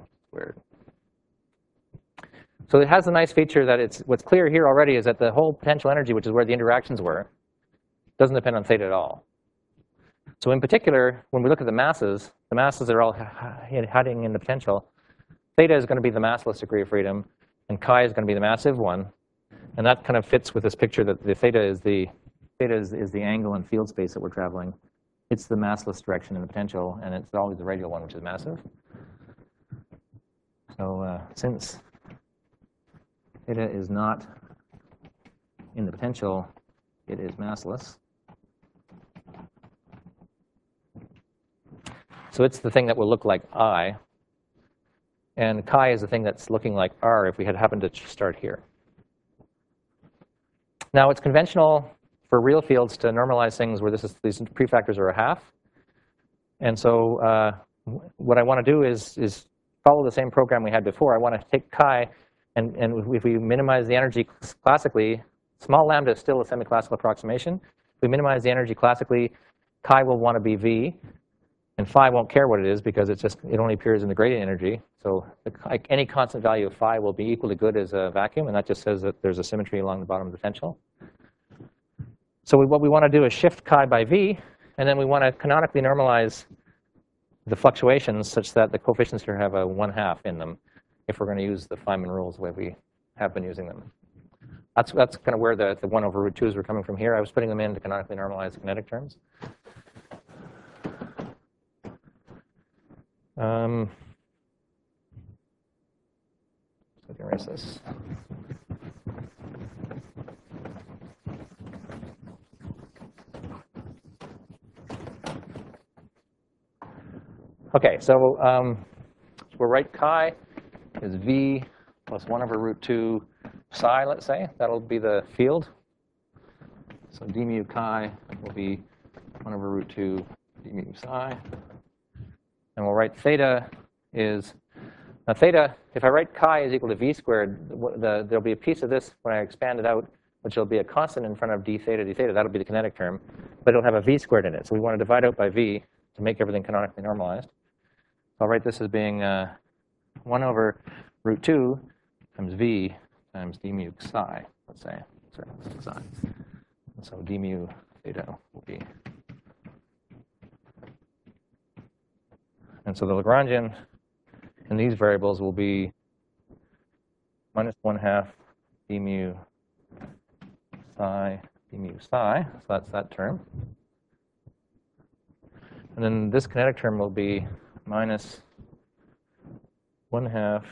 So it has a nice feature that what's clear here already is that the whole potential energy, which is where the interactions were, doesn't depend on theta at all. So in particular, when we look at the masses are all hiding in the potential. Theta is going to be the massless degree of freedom, and chi is going to be the massive one. And that kind of fits with this picture that the theta is the angle in field space that we're traveling. It's the massless direction in the potential, and it's always the radial one, which is massive. So since theta is not in the potential, it is massless. So it's the thing that will look like I. And chi is the thing that's looking like R if we had happened to start here. Now, it's conventional for real fields to normalize things where these prefactors are a half. And so what I want to do is follow the same program we had before. I want to take chi And if we minimize the energy classically, small lambda is still a semi-classical approximation. If we minimize the energy classically, chi will want to be V, and phi won't care what it is because it only appears in the gradient energy. So any constant value of phi will be equally good as a vacuum, and that just says that there's a symmetry along the bottom of the potential. So what we want to do is shift chi by V, and then we want to canonically normalize the fluctuations such that the coefficients here have a 1/2 in them if we're going to use the Feynman rules the way we have been using them. That's kind of where the 1 over root 2's were coming from here. I was putting them in to canonically normalize the kinetic terms. So I can erase this. Okay, so we'll write chi is V plus 1 over root 2 psi, let's say. That'll be the field. So d mu chi will be 1 over root 2 d mu psi. And we'll write theta is, now theta, if I write chi is equal to V squared, there'll be a piece of this when I expand it out, which will be a constant in front of d theta. That'll be the kinetic term, but it'll have a V squared in it. So we want to divide out by V to make everything canonically normalized. I'll write this as being 1 over root 2 times V times d mu psi, let's say. Sorry, psi. And so d mu theta will be. And so the Lagrangian in these variables will be minus 1/2 d mu psi d mu psi. So that's that term. And then this kinetic term will be minus 1/2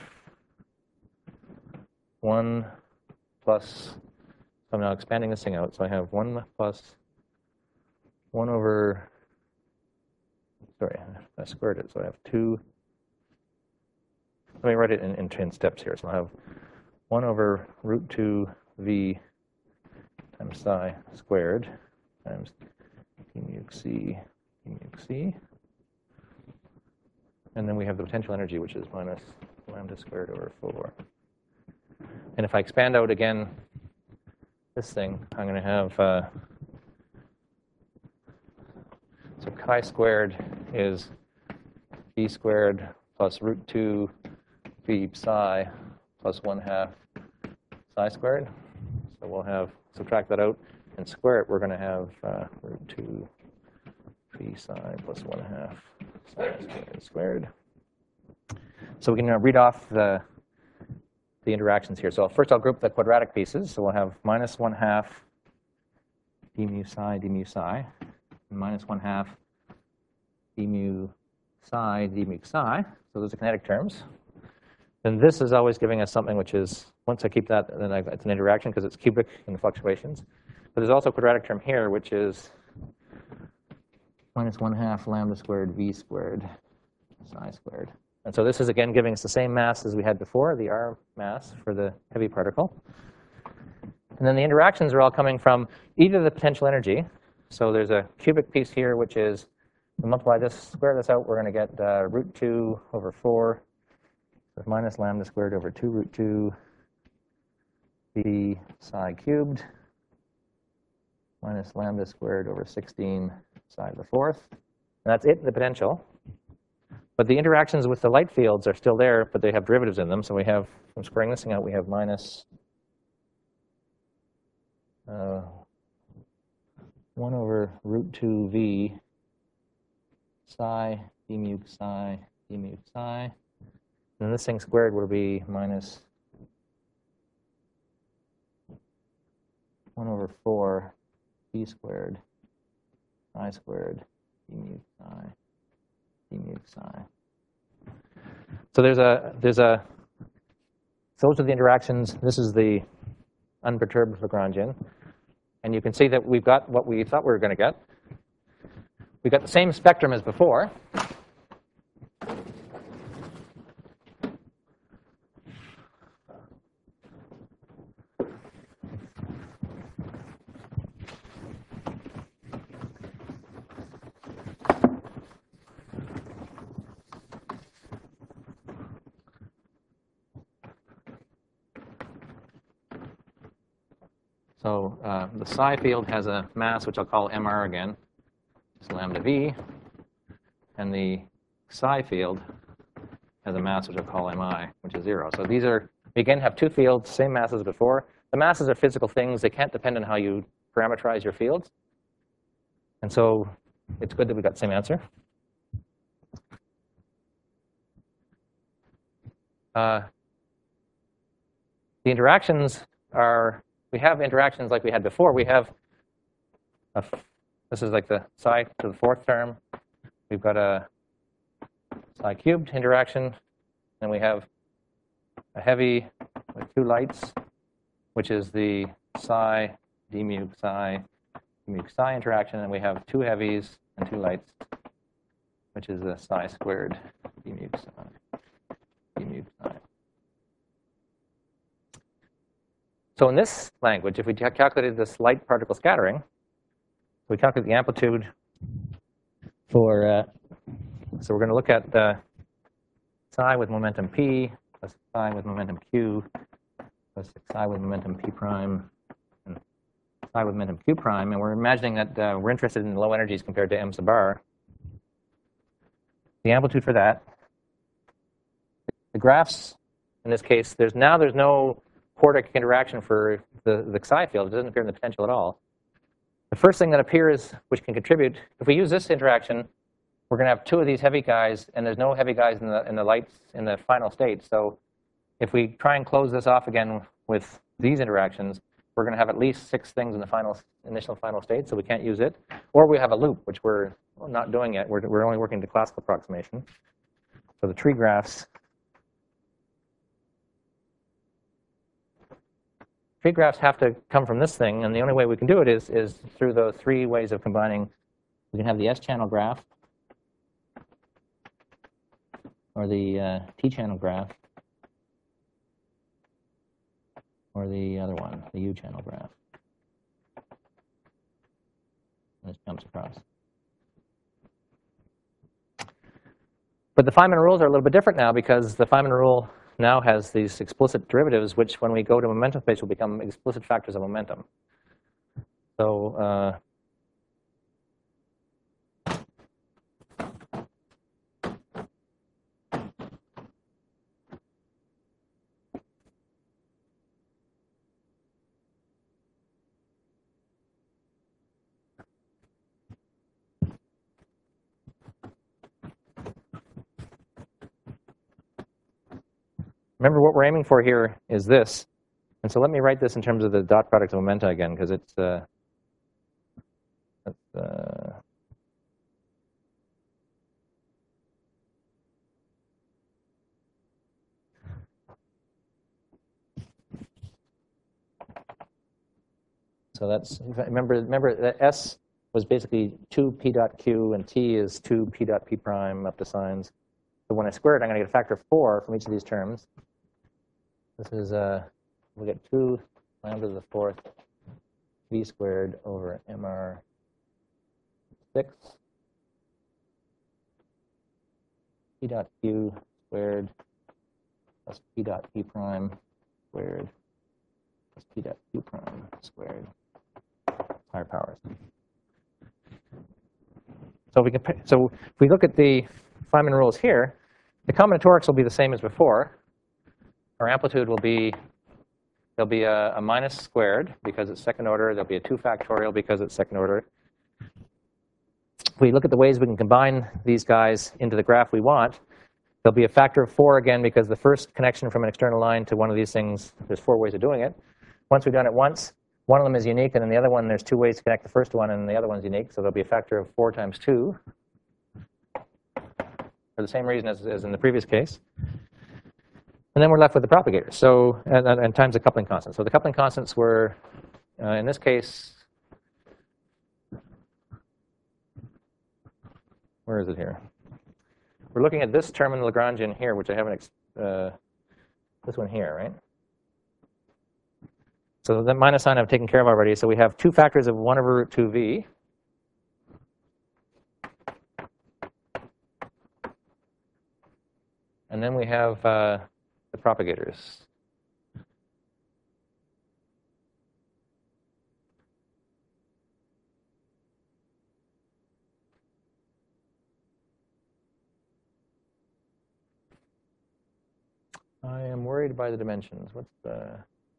1 plus, so I'm now expanding this thing out. So I have 1 plus 1 over, sorry, I squared it. So I have 2. Let me write it in steps here. So I have 1 over root 2 V times psi squared times d mu c d mu c. And then we have the potential energy, which is minus lambda squared over 4. And if I expand out again this thing, I'm going to have, so chi squared is V squared plus root 2 V psi plus 1/2 psi squared. So we'll have, subtract that out and square it, we're going to have root 2 V psi plus 1/2 psi squared. So we can read off the interactions here. So first I'll group the quadratic pieces. So we'll have minus 1/2 d mu psi, and minus 1/2 d mu psi, d mu psi. So those are kinetic terms. And this is always giving us something which is, once I keep that, then it's an interaction because it's cubic in the fluctuations. But there's also a quadratic term here, which is minus 1/2 lambda squared v squared psi squared. And so this is, again, giving us the same mass as we had before, the R mass for the heavy particle. And then the interactions are all coming from either the potential energy. So there's a cubic piece here, which is, we multiply this, square this out, we're going to get root 2 over 4 with minus lambda squared over 2 root 2 v psi cubed minus lambda squared over 16 psi to the 4th. And that's it, the potential. But the interactions with the light fields are still there, but they have derivatives in them. So we have, from squaring this thing out, we have minus 1 over root 2v psi d mu psi d mu psi. And then this thing squared will be minus 1 over 4 v squared psi squared d mu psi d mu psi. So those are the interactions. This is the unperturbed Lagrangian. And you can see that we've got what we thought we were going to get. We've got the same spectrum as before. So the psi field has a mass, which I'll call mr again, just lambda v. And the psi field has a mass, which I'll call mi, which is 0. So these are, we again have two fields, same mass as before. The masses are physical things. They can't depend on how you parameterize your fields. And so it's good that we got the same answer. The interactions are, we have interactions like we had before. We have, this is like the psi to the fourth term. We've got a psi cubed interaction. And we have a heavy with two lights, which is the psi d mu psi interaction. And we have two heavies and two lights, which is the psi squared d mu psi. So in this language, if we calculated this light particle scattering, we calculate the amplitude for, so we're going to look at psi with momentum p plus psi with momentum q plus psi with momentum p prime and psi with momentum q prime. And we're imagining that we're interested in low energies compared to m sub r. The amplitude for that. The graphs, in this case, there's no quartic interaction for the psi field. It doesn't appear in the potential at all. The first thing that appears, which can contribute, if we use this interaction, we're going to have two of these heavy guys, and there's no heavy guys in the lights in the final state. So if we try and close this off again with these interactions, we're going to have at least 6 things in the initial final state, so we can't use it. Or we have a loop, which we're not doing yet. We're only working to classical approximation. So the tree graphs. Tree graphs have to come from this thing, and the only way we can do it is through those 3 ways of combining. We can have the S-channel graph, or the T-channel graph, or the other one, the U-channel graph. And this jumps across. But the Feynman rules are a little bit different now, because the Feynman rule now has these explicit derivatives, which when we go to momentum space will become explicit factors of momentum. So remember, what we're aiming for here is this. And so let me write this in terms of the dot product of momenta again, because it's so that's, remember that S was basically 2 p dot q, and T is 2 p dot p prime up to signs. So when I square it, I'm going to get a factor of 4 from each of these terms. This is, we get 2 lambda to the 4th v squared over mr 6 p dot q squared plus p dot p prime squared plus p dot q prime squared, higher powers. So if we look at the Feynman rules here, the combinatorics will be the same as before. Our amplitude will be, there'll be a minus squared because it's second order. There'll be a 2 factorial because it's second order. If we look at the ways we can combine these guys into the graph we want, there'll be a factor of 4 again, because the first connection from an external line to one of these things, there's 4 ways of doing it. Once we've done it once, one of them is unique, and then the other one, there's 2 ways to connect the first one, and the other one's unique. So there'll be a factor of 4 times 2 for the same reason as in the previous case. And then we're left with the propagators, so and times the coupling constant. So the coupling constants were, in this case, where is it here? We're looking at this term in the Lagrangian here, which I haven't, this one here, right? So the minus sign I've taken care of already. So we have 2 factors of 1 over root 2v. And then we have the propagators. I am worried by the dimensions. What's the...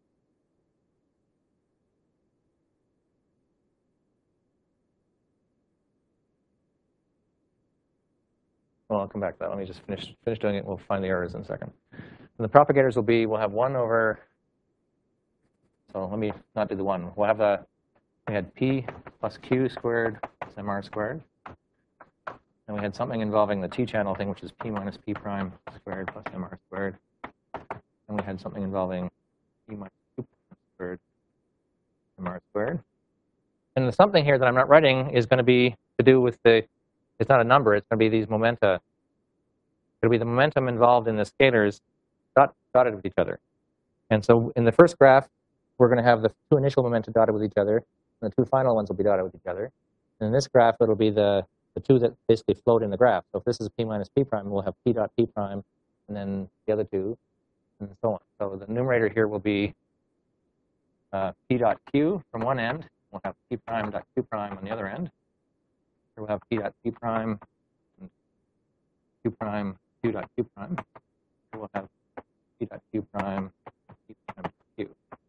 Well, I'll come back to that. Let me just finish doing it. We'll find the errors in a second. And the propagators will be, we'll have 1 over, so let me not do the 1. We'll have we had p plus q squared plus mr squared. And we had something involving the t-channel thing, which is p minus p prime squared plus mr squared. And we had something involving p minus q squared mr squared. And the something here that I'm not writing is going to be to do with the, it's not a number, it's going to be these momenta. It'll be the momentum involved in the scalars dotted with each other. And so in the first graph, we're going to have the 2 initial momenta dotted with each other, and the 2 final ones will be dotted with each other. And in this graph, it'll be the 2 that basically float in the graph. So if this is p minus p prime, we'll have p dot p prime, and then the other 2, and so on. So the numerator here will be p dot q from one end. We'll have p prime dot q prime on the other end. Here we'll have p dot p prime, and q prime, q dot q prime. Here we'll have p dot q prime, p prime q.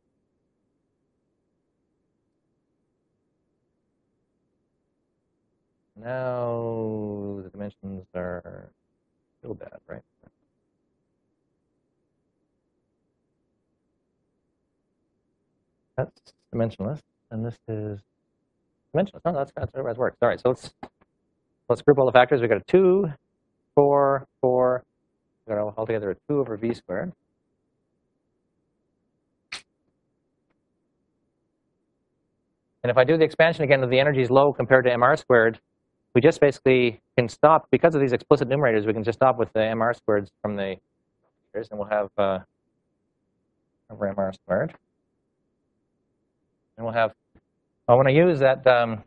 Now the dimensions are still bad, right? That's dimensionless, and this is dimensionless. No, that's how it works. All right, so let's group all the factors. We got a 2, 4, 4. We got altogether a 2 over v squared. And if I do the expansion again of the energy is low compared to mr squared, we just basically can stop, because of these explicit numerators, we can just stop with the mr squareds from the and we'll have over mr squared. And we'll have, I want to use that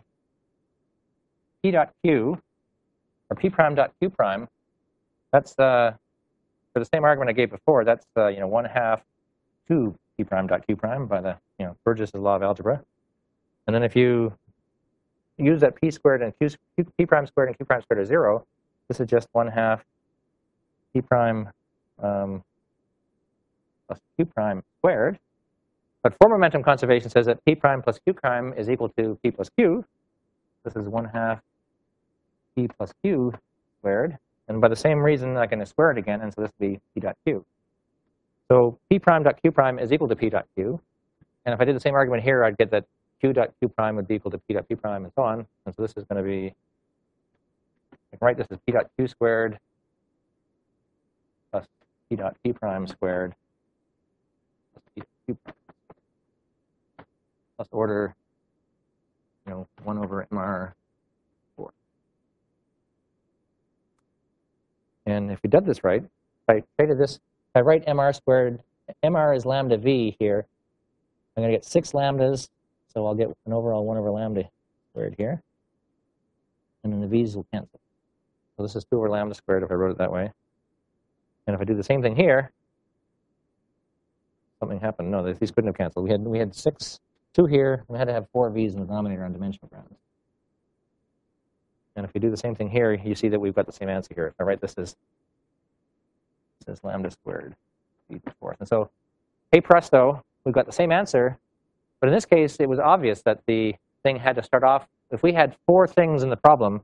p dot q, or p prime dot q prime. That's, for the same argument I gave before, that's 1/2 2 p prime dot q prime by the, Burgess' law of algebra. And then if you use that p squared and p prime squared and q prime squared are 0, this is just 1/2 p prime plus q prime squared. But for momentum conservation says that p prime plus q prime is equal to p plus q. This is 1/2 p plus q squared. And by the same reason, I can square it again, and so this will be p dot q. So p prime dot q prime is equal to p dot q. And if I did the same argument here, I'd get that q dot q prime would be equal to p dot p prime, and so on. And so this is going to be, I can write this as p dot q squared plus p dot p prime squared plus p dot q prime plus order, 1 over mr4. And if we did this right, if I created this, if I write mr squared, mr is lambda v here, I'm going to get 6 lambdas, so I'll get an overall 1 over lambda squared here. And then the v's will cancel. So this is 2 over lambda squared if I wrote it that way. And if I do the same thing here, something happened. No, these couldn't have canceled. We had 2 here. We had to have 4 v's in the denominator on dimensional grounds. And if we do the same thing here, you see that we've got the same answer here. If I write this as lambda squared v to the 4th. And so, hey presto, we've got the same answer. But in this case, it was obvious that the thing had to start off. If we had 4 things in the problem,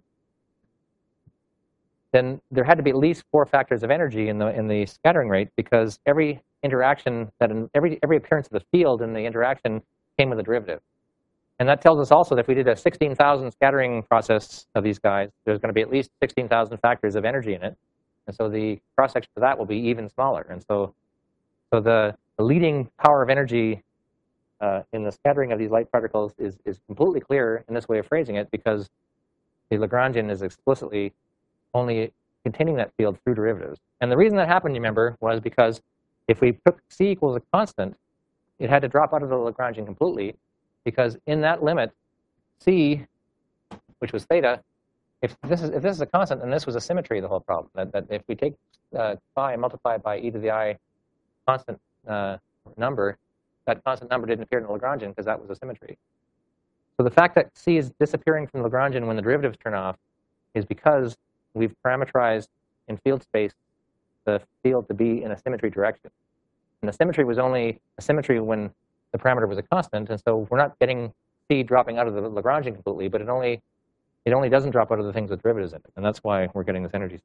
then there had to be at least 4 factors of energy in the scattering rate, because every interaction, every appearance of the field in the interaction came with a derivative. And that tells us also that if we did a 16,000 scattering process of these guys, there's going to be at least 16,000 factors of energy in it. And so the cross-section for that will be even smaller. And so the leading power of energy in the scattering of these light particles is completely clear in this way of phrasing it, because the Lagrangian is explicitly only containing that field through derivatives. And the reason that happened, you remember, was because if we took c equals a constant, it had to drop out of the Lagrangian completely, because in that limit, c, which was theta, if this is a constant, then this was a symmetry of the whole problem. That if we take phi and multiply it by e to the I constant number, that constant number didn't appear in the Lagrangian because that was a symmetry. So the fact that c is disappearing from the Lagrangian when the derivatives turn off is because we've parameterized in field space the field to be in a symmetry direction. And the symmetry was only a symmetry when the parameter was a constant, and so we're not getting C dropping out of the Lagrangian completely, but it only doesn't drop out of the things with derivatives in it, and that's why we're getting this energy.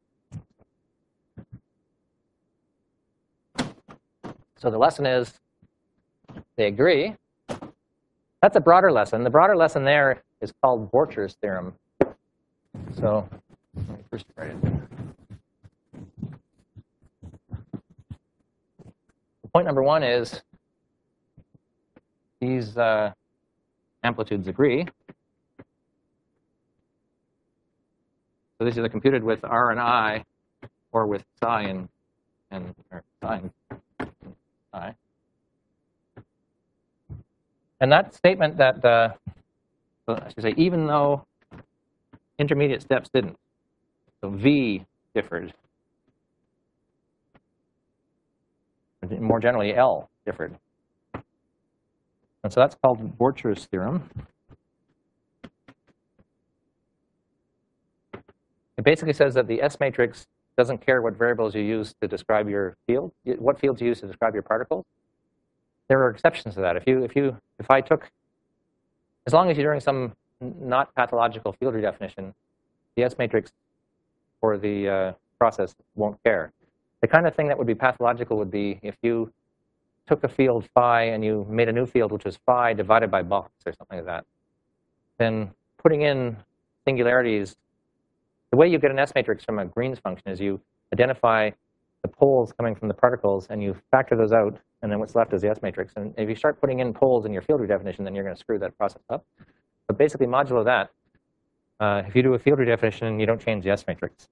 So the lesson is, they agree. That's a broader lesson. The broader lesson there is called Borcher's theorem. So let me first write it. Point number one is these amplitudes agree. So this is either computed with R and I or with psi and or psi and I. And that statement that, I should say, even though intermediate steps didn't, so V differed. More generally, L differed. And so that's called Borcher's theorem. It basically says that the S matrix doesn't care what variables you use to describe your field, what fields you use to describe your particles. There are exceptions to that. If I took, as long as you're doing some not pathological field redefinition, the S matrix for the process won't care. The kind of thing that would be pathological would be if you took a field phi and you made a new field which was phi divided by box or something like that. Then putting in singularities, the way you get an S matrix from a Green's function is you identify the poles coming from the particles and you factor those out, and then what's left is the S matrix. And if you start putting in poles in your field redefinition, then you're going to screw that process up. But basically, modulo that, if you do a field redefinition, you don't change the S matrix.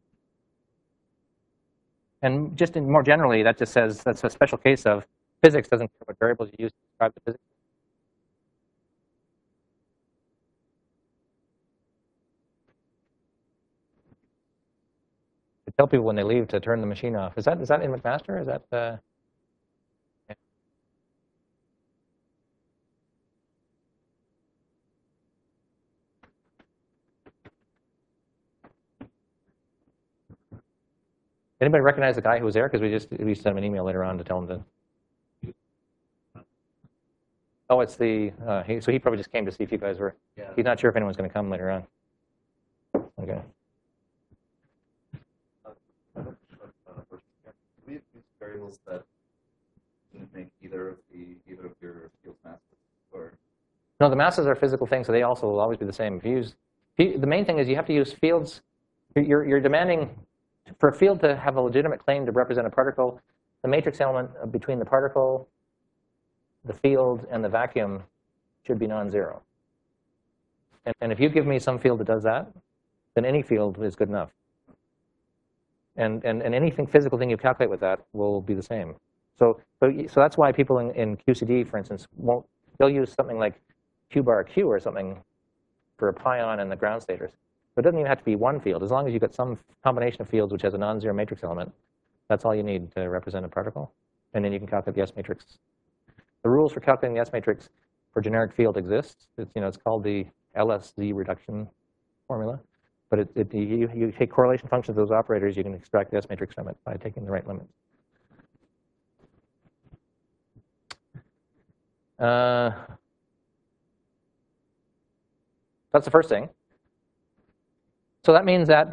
And just more generally, that just says that's a special case of physics doesn't care what variables you use to describe the physics. I tell people when they leave to turn the machine off. Is that in McMaster? Is that? Yeah. Anybody recognize the guy who was there? Because we sent him an email later on to tell him to. Oh, it's the so he probably just came to see if you guys were. Yeah. He's not sure if anyone's going to come later on. Okay. We have these variables that didn't make either of your field masses, or no, the masses are physical things, so they also will always be the same. The main thing is you have to use fields. You're demanding for a field to have a legitimate claim to represent a particle. The matrix element between the particle, the field, and the vacuum should be non-zero. And if you give me some field that does that, then any field is good enough. And anything physical thing you calculate with that will be the same. So that's why people in QCD, for instance, they'll use something like Q bar Q or something for a pion and the ground stators. So it doesn't even have to be one field. As long as you've got some combination of fields which has a non-zero matrix element, that's all you need to represent a particle. And then you can calculate the S matrix. The rules for calculating the S matrix for generic field exist. It's called the LSZ reduction formula. But you take correlation functions of those operators, you can extract the S matrix from it by taking the right limits. That's the first thing. So that means that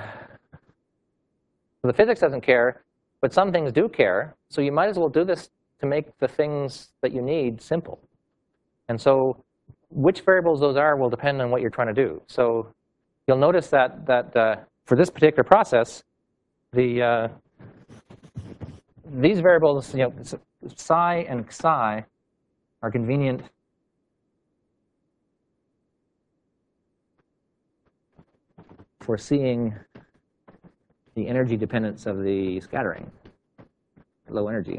the physics doesn't care, but some things do care. So you might as well do this to make the things that you need simple. And so which variables those are will depend on what you're trying to do. So you'll notice that for this particular process, these variables, psi and psi, are convenient for seeing the energy dependence of the scattering, low energy.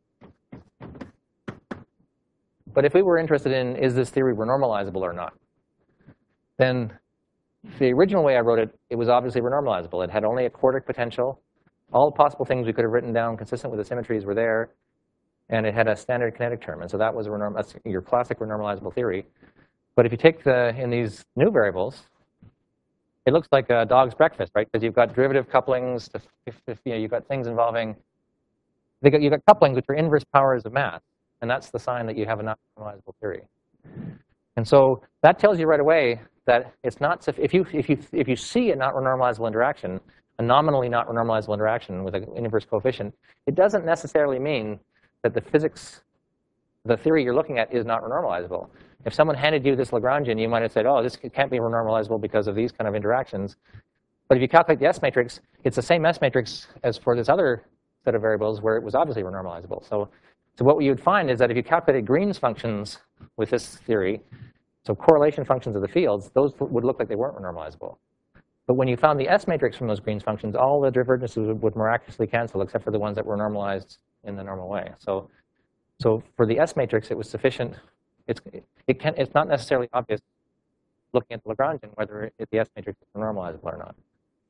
But if we were interested in, is this theory renormalizable or not, then the original way I wrote it, it was obviously renormalizable. It had only a quartic potential. All possible things we could have written down consistent with the symmetries were there. And it had a standard kinetic term. And so that was that's your classic renormalizable theory. But if you take in these new variables, it looks like a dog's breakfast, right? Because you've got derivative couplings. You've got things involving, you've got couplings which are inverse powers of mass, and that's the sign that you have a non-normalizable theory. And so that tells you right away that it's not, if you see a not normalizable interaction, a nominally not normalizable interaction with an inverse coefficient, it doesn't necessarily mean that the physics, the theory you're looking at is not renormalizable. If someone handed you this Lagrangian, you might have said, oh, this can't be renormalizable because of these kind of interactions. But if you calculate the S matrix, it's the same S matrix as for this other set of variables where it was obviously renormalizable. So what you would find is that if you calculated Green's functions with this theory, so correlation functions of the fields, those would look like they weren't renormalizable. But when you found the S matrix from those Green's functions, all the divergences would miraculously cancel except for the ones that were normalized in the normal way. So for the S matrix, it was sufficient. It's not necessarily obvious looking at the Lagrangian whether the S matrix is normalizable or not.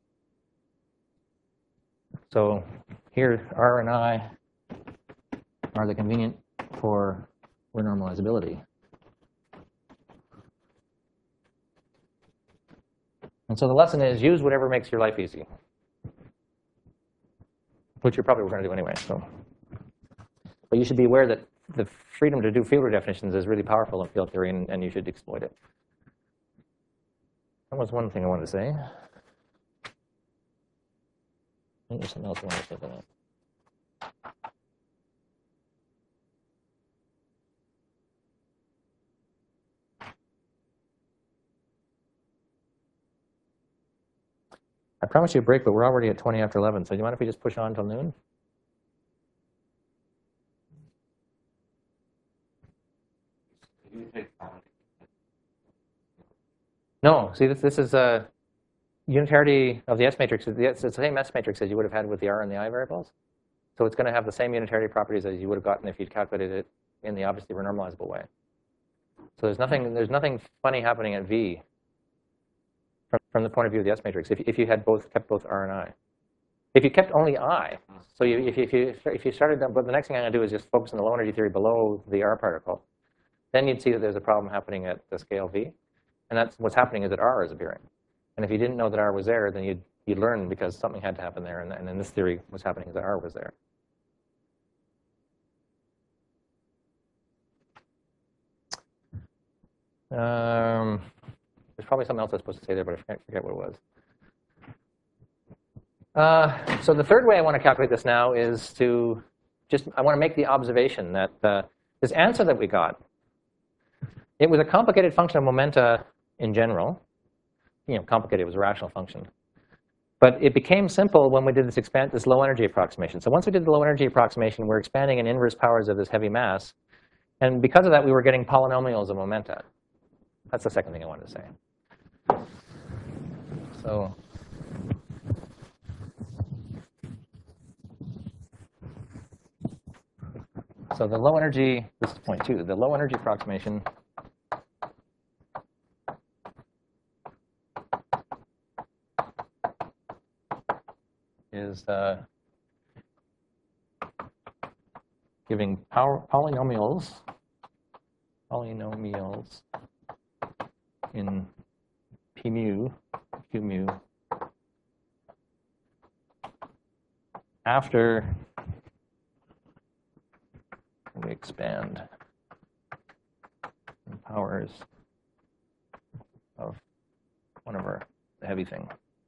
So here, R and I are the convenient for renormalizability. And so the lesson is use whatever makes your life easy, which you're probably going to do anyway. So, but you should be aware that the freedom to do field redefinitions is really powerful in field theory, and you should exploit it. That was one thing I wanted to say. I think there's something else I wanted to say about that. I promised you a break, but we're already at 20 after 11. So do you mind if we just push on until noon? No. See, this is a unitarity of the S matrix. It's the same S matrix as you would have had with the R and the I variables. So it's going to have the same unitarity properties as you would have gotten if you'd calculated it in the obviously renormalizable way. So there's nothing funny happening at V from the point of view of the S matrix if you had kept both R and I. If you kept only I, so if you started, but the next thing I'm going to do is just focus on the low energy theory below the R particle, then you'd see that there's a problem happening at the scale V, and that's what's happening is that R is appearing. And if you didn't know that R was there, then you'd learn because something had to happen there, and in this theory, what's happening is that R was there. There's probably something else I was supposed to say there, but I forget what it was. So the third way I want to calculate this now is I want to make the observation that this answer that we got, it was a complicated function of momenta in general. Complicated, it was a rational function. But it became simple when we did this low energy approximation. So once we did the low energy approximation, we're expanding in inverse powers of this heavy mass. And because of that, we were getting polynomials of momenta. That's the second thing I wanted to say. So the low energy, this is point 2, the low energy approximation is giving polynomials in P mu, Q mu, after we expand in powers of one of the heavy thing.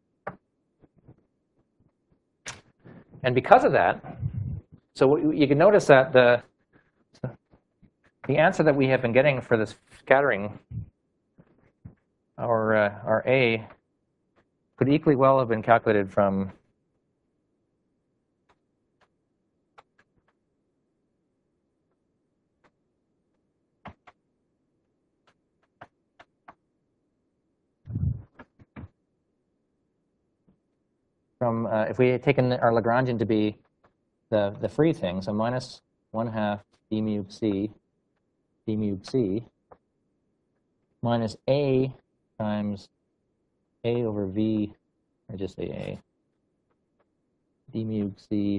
And because of that, so you can notice that the answer that we have been getting for this scattering, our A, could equally well have been calculated from if we had taken our Lagrangian to be the free thing, so minus 1/2 d mu c minus A times A over V, or just say A, d mu c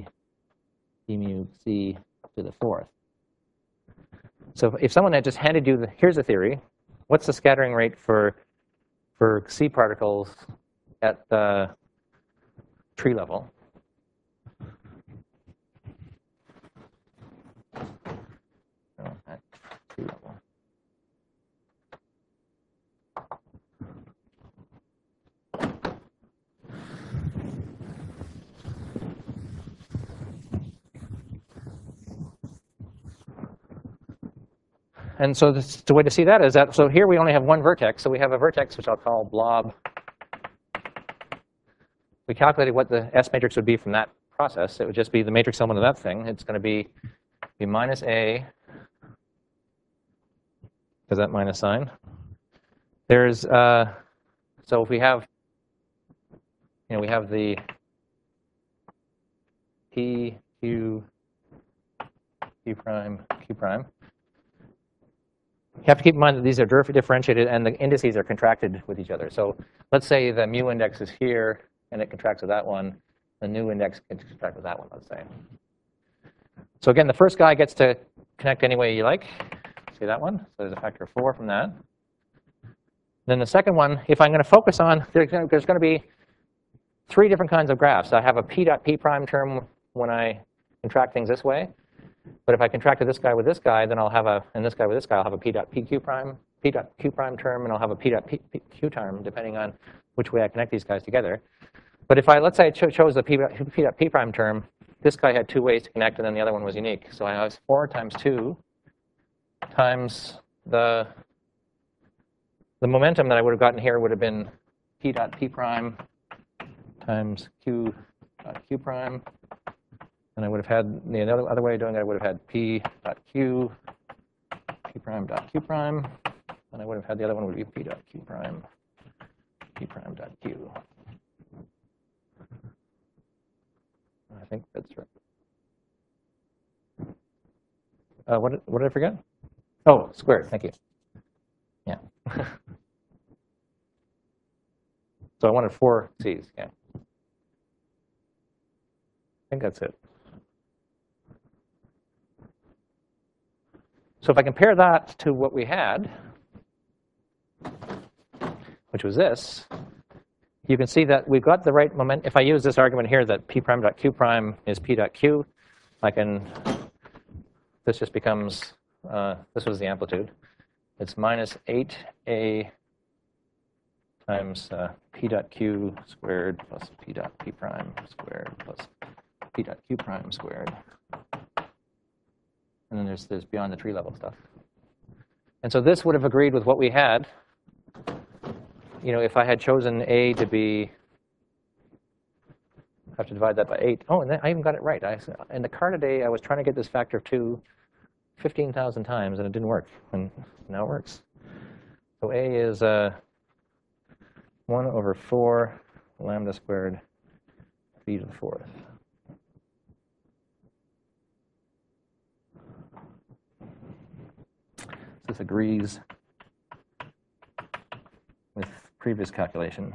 to the 4th. So if someone had just handed you here's a theory, what's the scattering rate for C particles at the tree level. No, at tree level. And so the way to see that is that, so here we only have one vertex. So we have a vertex, which I'll call blob. We calculated what the S matrix would be from that process. It would just be the matrix element of that thing. It's going to be minus A, because that minus sign. There's, so if we have, we have the P, Q, Q prime, Q prime. You have to keep in mind that these are differentiated and the indices are contracted with each other. So let's say the mu index is here and it contracts with that one. The nu index can contract with that one, let's say. So again, the first guy gets to connect any way you like. See that one? So there's a factor of 4 from that. Then the second one, if I'm going to focus on, there's going to be 3 different kinds of graphs. I have a p dot p prime term when I contract things this way. But if I contracted this guy with this guy, then I'll have a, and this guy with this guy, I'll have a p dot q prime term, and I'll have a p dot q term, depending on which way I connect these guys together. But if I, let's say I chose the p dot p prime term, this guy had 2 ways to connect, and then the other one was unique. So I have 4 times 2 times the momentum that I would have gotten here would have been p dot p prime times q dot q prime. And I would have had, the other way of doing it, I would have had p dot q, p prime dot q prime. And I would have had the other one would be p dot q prime, p prime dot q. I think that's right. What did I forget? Oh, squared, thank you. Yeah. So I wanted 4 C's, yeah. I think that's it. So if I compare that to what we had, which was this, you can see that we've got the right moment. If I use this argument here that p prime dot q prime is p dot q, I can, this just becomes, this was the amplitude. It's minus 8a times p dot q squared plus p dot p prime squared plus p dot q prime squared. And then there's beyond the tree level stuff. And so this would have agreed with what we had. If I had chosen A to be, I have to divide that by 8. Oh, and then I even got it right. In the car today, I was trying to get this factor of 2 15,000 times, and it didn't work. And now it works. So A is 1 over 4 lambda squared v to the 4th. This agrees with previous calculation.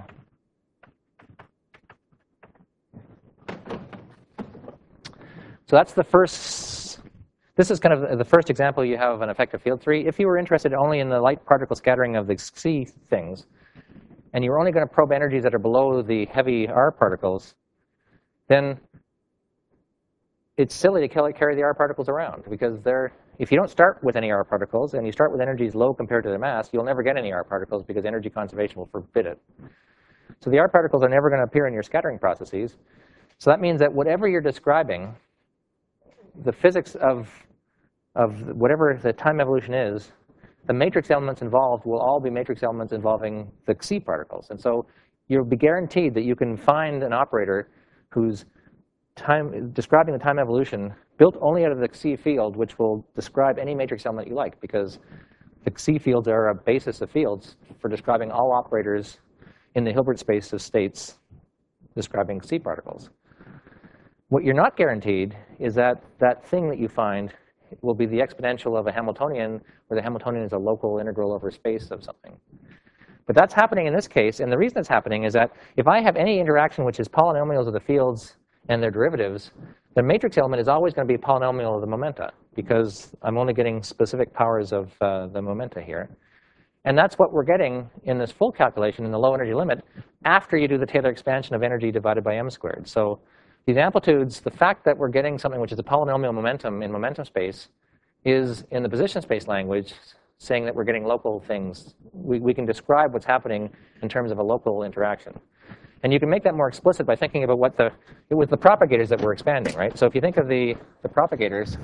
So that's the first, this is kind of the first example you have of an effective field theory. If you were interested only in the light particle scattering of the C things, and you're only going to probe energies that are below the heavy R particles, then it's silly to carry the R particles around, because if you don't start with any R particles and you start with energies low compared to their mass, you'll never get any R particles because energy conservation will forbid it. So the R particles are never going to appear in your scattering processes. So that means that whatever you're describing, the physics of whatever the time evolution is, the matrix elements involved will all be matrix elements involving the C particles. And so you'll be guaranteed that you can find an operator who's describing the time evolution built only out of the C field, which will describe any matrix element you like, because the C fields are a basis of fields for describing all operators in the Hilbert space of states describing C particles. What you're not guaranteed is that that thing that you find will be the exponential of a Hamiltonian, where the Hamiltonian is a local integral over space of something. But that's happening in this case, and the reason it's happening is that if I have any interaction which is polynomials of the fields and their derivatives, the matrix element is always going to be a polynomial of the momenta, because I'm only getting specific powers of the momenta here. And that's what we're getting in this full calculation in the low energy limit after you do the Taylor expansion of energy divided by m squared. So these amplitudes, the fact that we're getting something which is a polynomial momentum in momentum space is, in the position space language, saying that we're getting local things. We can describe what's happening in terms of a local interaction. And you can make that more explicit by thinking about what it was the propagators that we're expanding, right? So if you think of the propagators,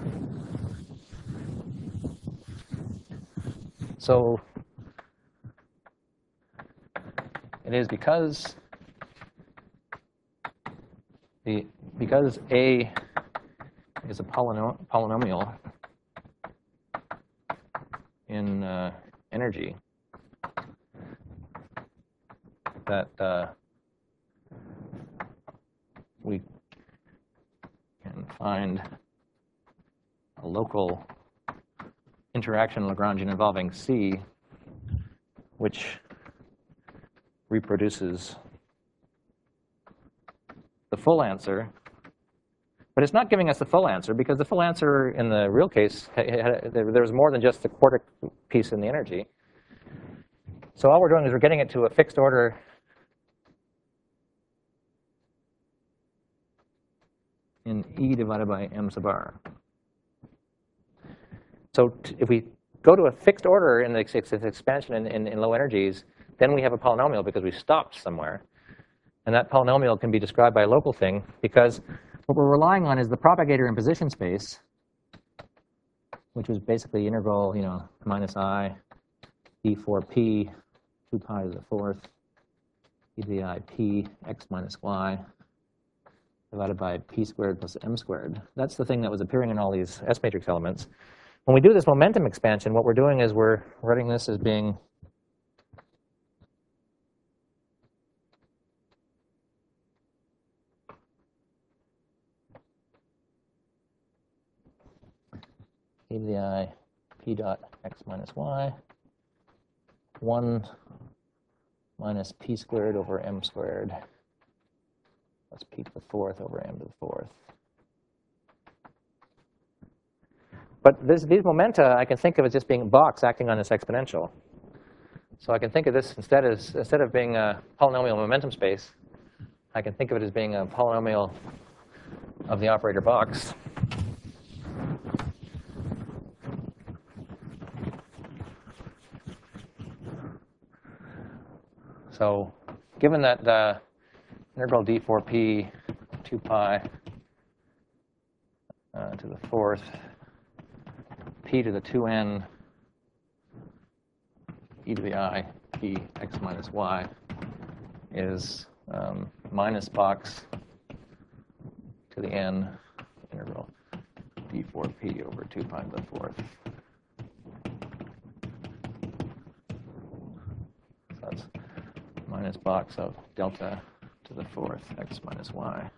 so it is because A is a polynomial in energy that we can find a local interaction Lagrangian involving C, which reproduces the full answer. But it's not giving us the full answer, because the full answer in the real case, there was more than just the quartic piece in the energy. So all we're doing is we're getting it to a fixed order in E divided by m sub r. So if we go to a fixed order in the expansion in low energies, then we have a polynomial because we stopped somewhere. And that polynomial can be described by a local thing, because what we're relying on is the propagator in position space, which was basically integral, minus I d4p 2 pi to the fourth e to the I p x minus y divided by p squared plus m squared. That's the thing that was appearing in all these S matrix elements. When we do this momentum expansion, what we're doing is we're writing this as being e to the I p dot x minus y 1 minus p squared over m squared plus p to the fourth over m to the fourth. But these momenta, I can think of as just being a box acting on this exponential. So I can think of this instead of being a polynomial momentum space, I can think of it as being a polynomial of the operator box. So given that the integral d4p 2 pi to the fourth p to the 2n e to the I p x minus y is minus box to the n integral d4p over 2 pi to the fourth. So that's minus box of delta to the fourth x minus y.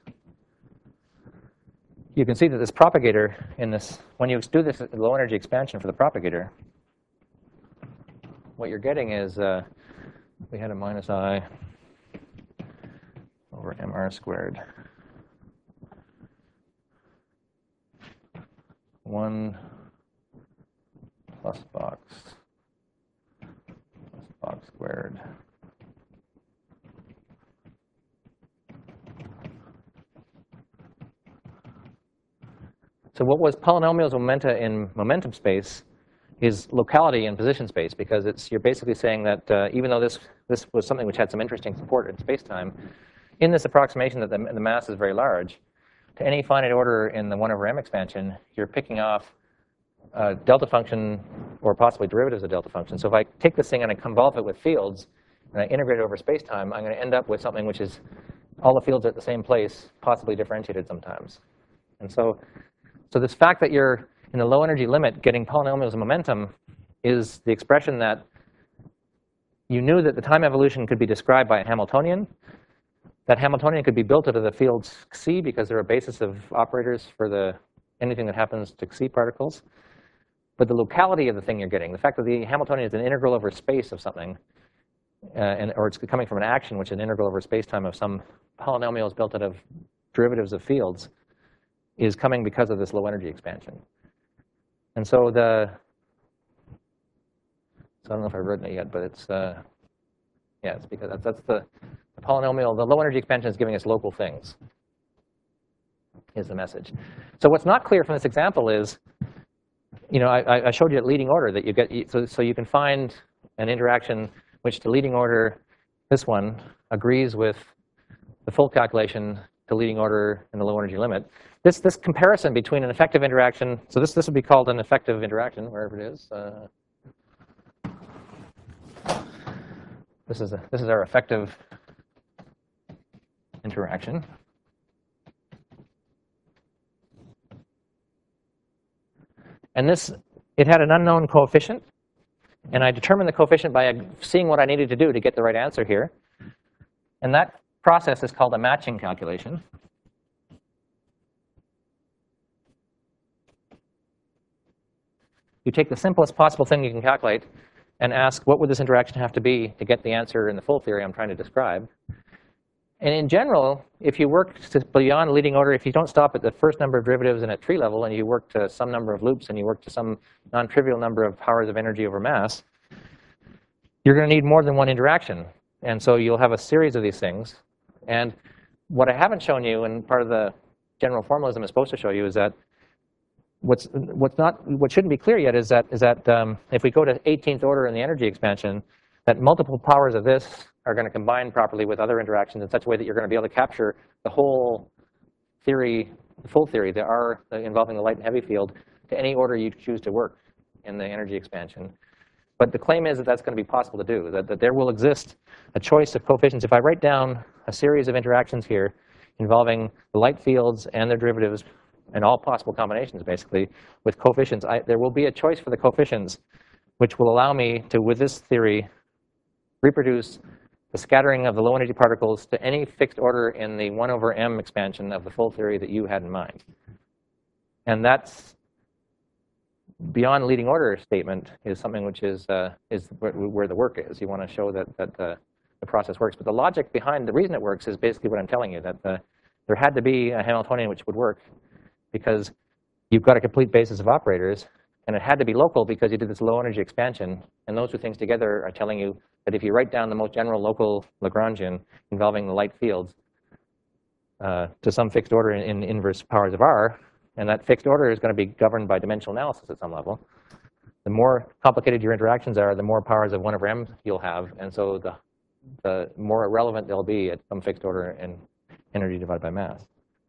You can see that this propagator in this, when you do this low energy expansion for the propagator, what you're getting is we had a minus I over mr squared 1 plus box squared So what was polynomials momenta in momentum space is locality in position space, because you're basically saying that even though this was something which had some interesting support in space-time, in this approximation that the mass is very large, to any finite order in the 1 over m expansion, you're picking off a delta function or possibly derivatives of delta function. So if I take this thing and I convolve it with fields and I integrate it over space-time, I'm going to end up with something which is all the fields are at the same place, possibly differentiated sometimes. And so this fact that you're in the low energy limit getting polynomials of momentum is the expression that you knew that the time evolution could be described by a Hamiltonian. That Hamiltonian could be built out of the fields C because they're a basis of operators for anything that happens to C particles. But the locality of the thing you're getting, the fact that the Hamiltonian is an integral over space of something, or it's coming from an action which is an integral over space-time of some polynomials built out of derivatives of fields, is coming because of this low energy expansion. And so So I don't know if I've written it yet, but it's, yeah, it's because that's the polynomial. The low energy expansion is giving us local things, is the message. So what's not clear from this example is, I showed you at leading order that you get, so you can find an interaction which the leading order, this one, agrees with the full calculation to leading order in the low energy limit. This comparison between an effective interaction, so this would be called an effective interaction, wherever it is. This is our effective interaction. And it had an unknown coefficient, and I determined the coefficient by seeing what I needed to do to get the right answer here. And that process is called a matching calculation. You take the simplest possible thing you can calculate and ask, what would this interaction have to be to get the answer in the full theory I'm trying to describe? And in general, if you work beyond leading order, if you don't stop at the first number of derivatives and at tree level, and you work to some number of loops, and you work to some non-trivial number of powers of energy over mass, you're going to need more than one interaction. And so you'll have a series of these things. And what I haven't shown you, and part of the general formalism is supposed to show you, is that what shouldn't be clear yet is that if we go to 18th order in the energy expansion, that multiple powers of this are going to combine properly with other interactions in such a way that you're going to be able to capture the whole theory, the full theory, the R involving the light and heavy field, to any order you choose to work in the energy expansion. But the claim is that that's going to be possible to do, that there will exist a choice of coefficients. If I write down a series of interactions here involving the light fields and their derivatives and all possible combinations, basically, with coefficients, there will be a choice for the coefficients which will allow me to, with this theory, reproduce the scattering of the low energy particles to any fixed order in the 1 over m expansion of the full theory that you had in mind. And that's beyond leading order statement is something which is where the work is. You want to show that the process works. But the logic behind the reason it works is basically what I'm telling you, that there had to be a Hamiltonian which would work because you've got a complete basis of operators, and it had to be local because you did this low energy expansion. And those two things together are telling you that if you write down the most general local Lagrangian involving the light fields to some fixed order in inverse powers of R, and that fixed order is going to be governed by dimensional analysis at some level, the more complicated your interactions are, the more powers of 1 over m you'll have, and so the more irrelevant they'll be at some fixed order in energy divided by mass.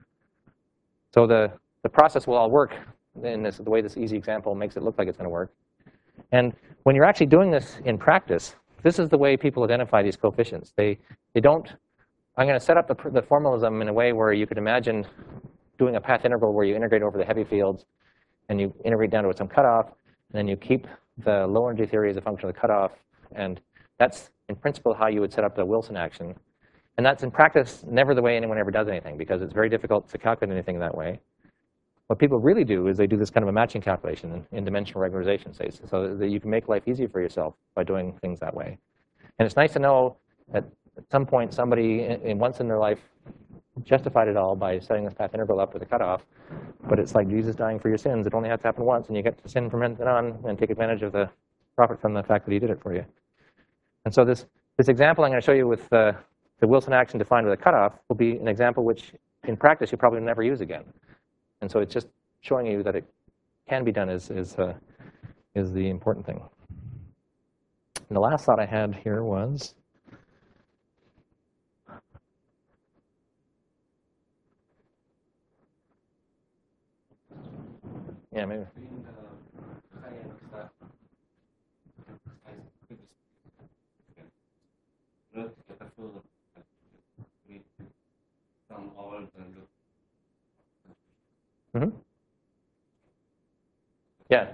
So the process will all work in the way this easy example makes it look like it's going to work. And when you're actually doing this in practice, this is the way people identify these coefficients. They don't. I'm going to set up the formalism in a way where you could imagine doing a path integral where you integrate over the heavy fields and you integrate down to some cutoff, and then you keep the low energy theory as a function of the cutoff. And that's, in principle, how you would set up the Wilson action. And that's, in practice, never the way anyone ever does anything, because it's very difficult to calculate anything that way. What people really do is they do this kind of a matching calculation in dimensional regularization, say, so that you can make life easy for yourself by doing things that way. And it's nice to know that at some point somebody, once in their life, justified it all by setting this path integral up with a cutoff. But it's like Jesus dying for your sins. It only has to happen once, and you get to sin from then on and take advantage of the profit from the fact that he did it for you. And so this example I'm going to show you with the Wilson action defined with a cutoff will be an example which, in practice, you probably never use again. And so it's just showing you that it can be done is the important thing. And the last thought I had here was, yeah, maybe. Mm-hmm. Yeah.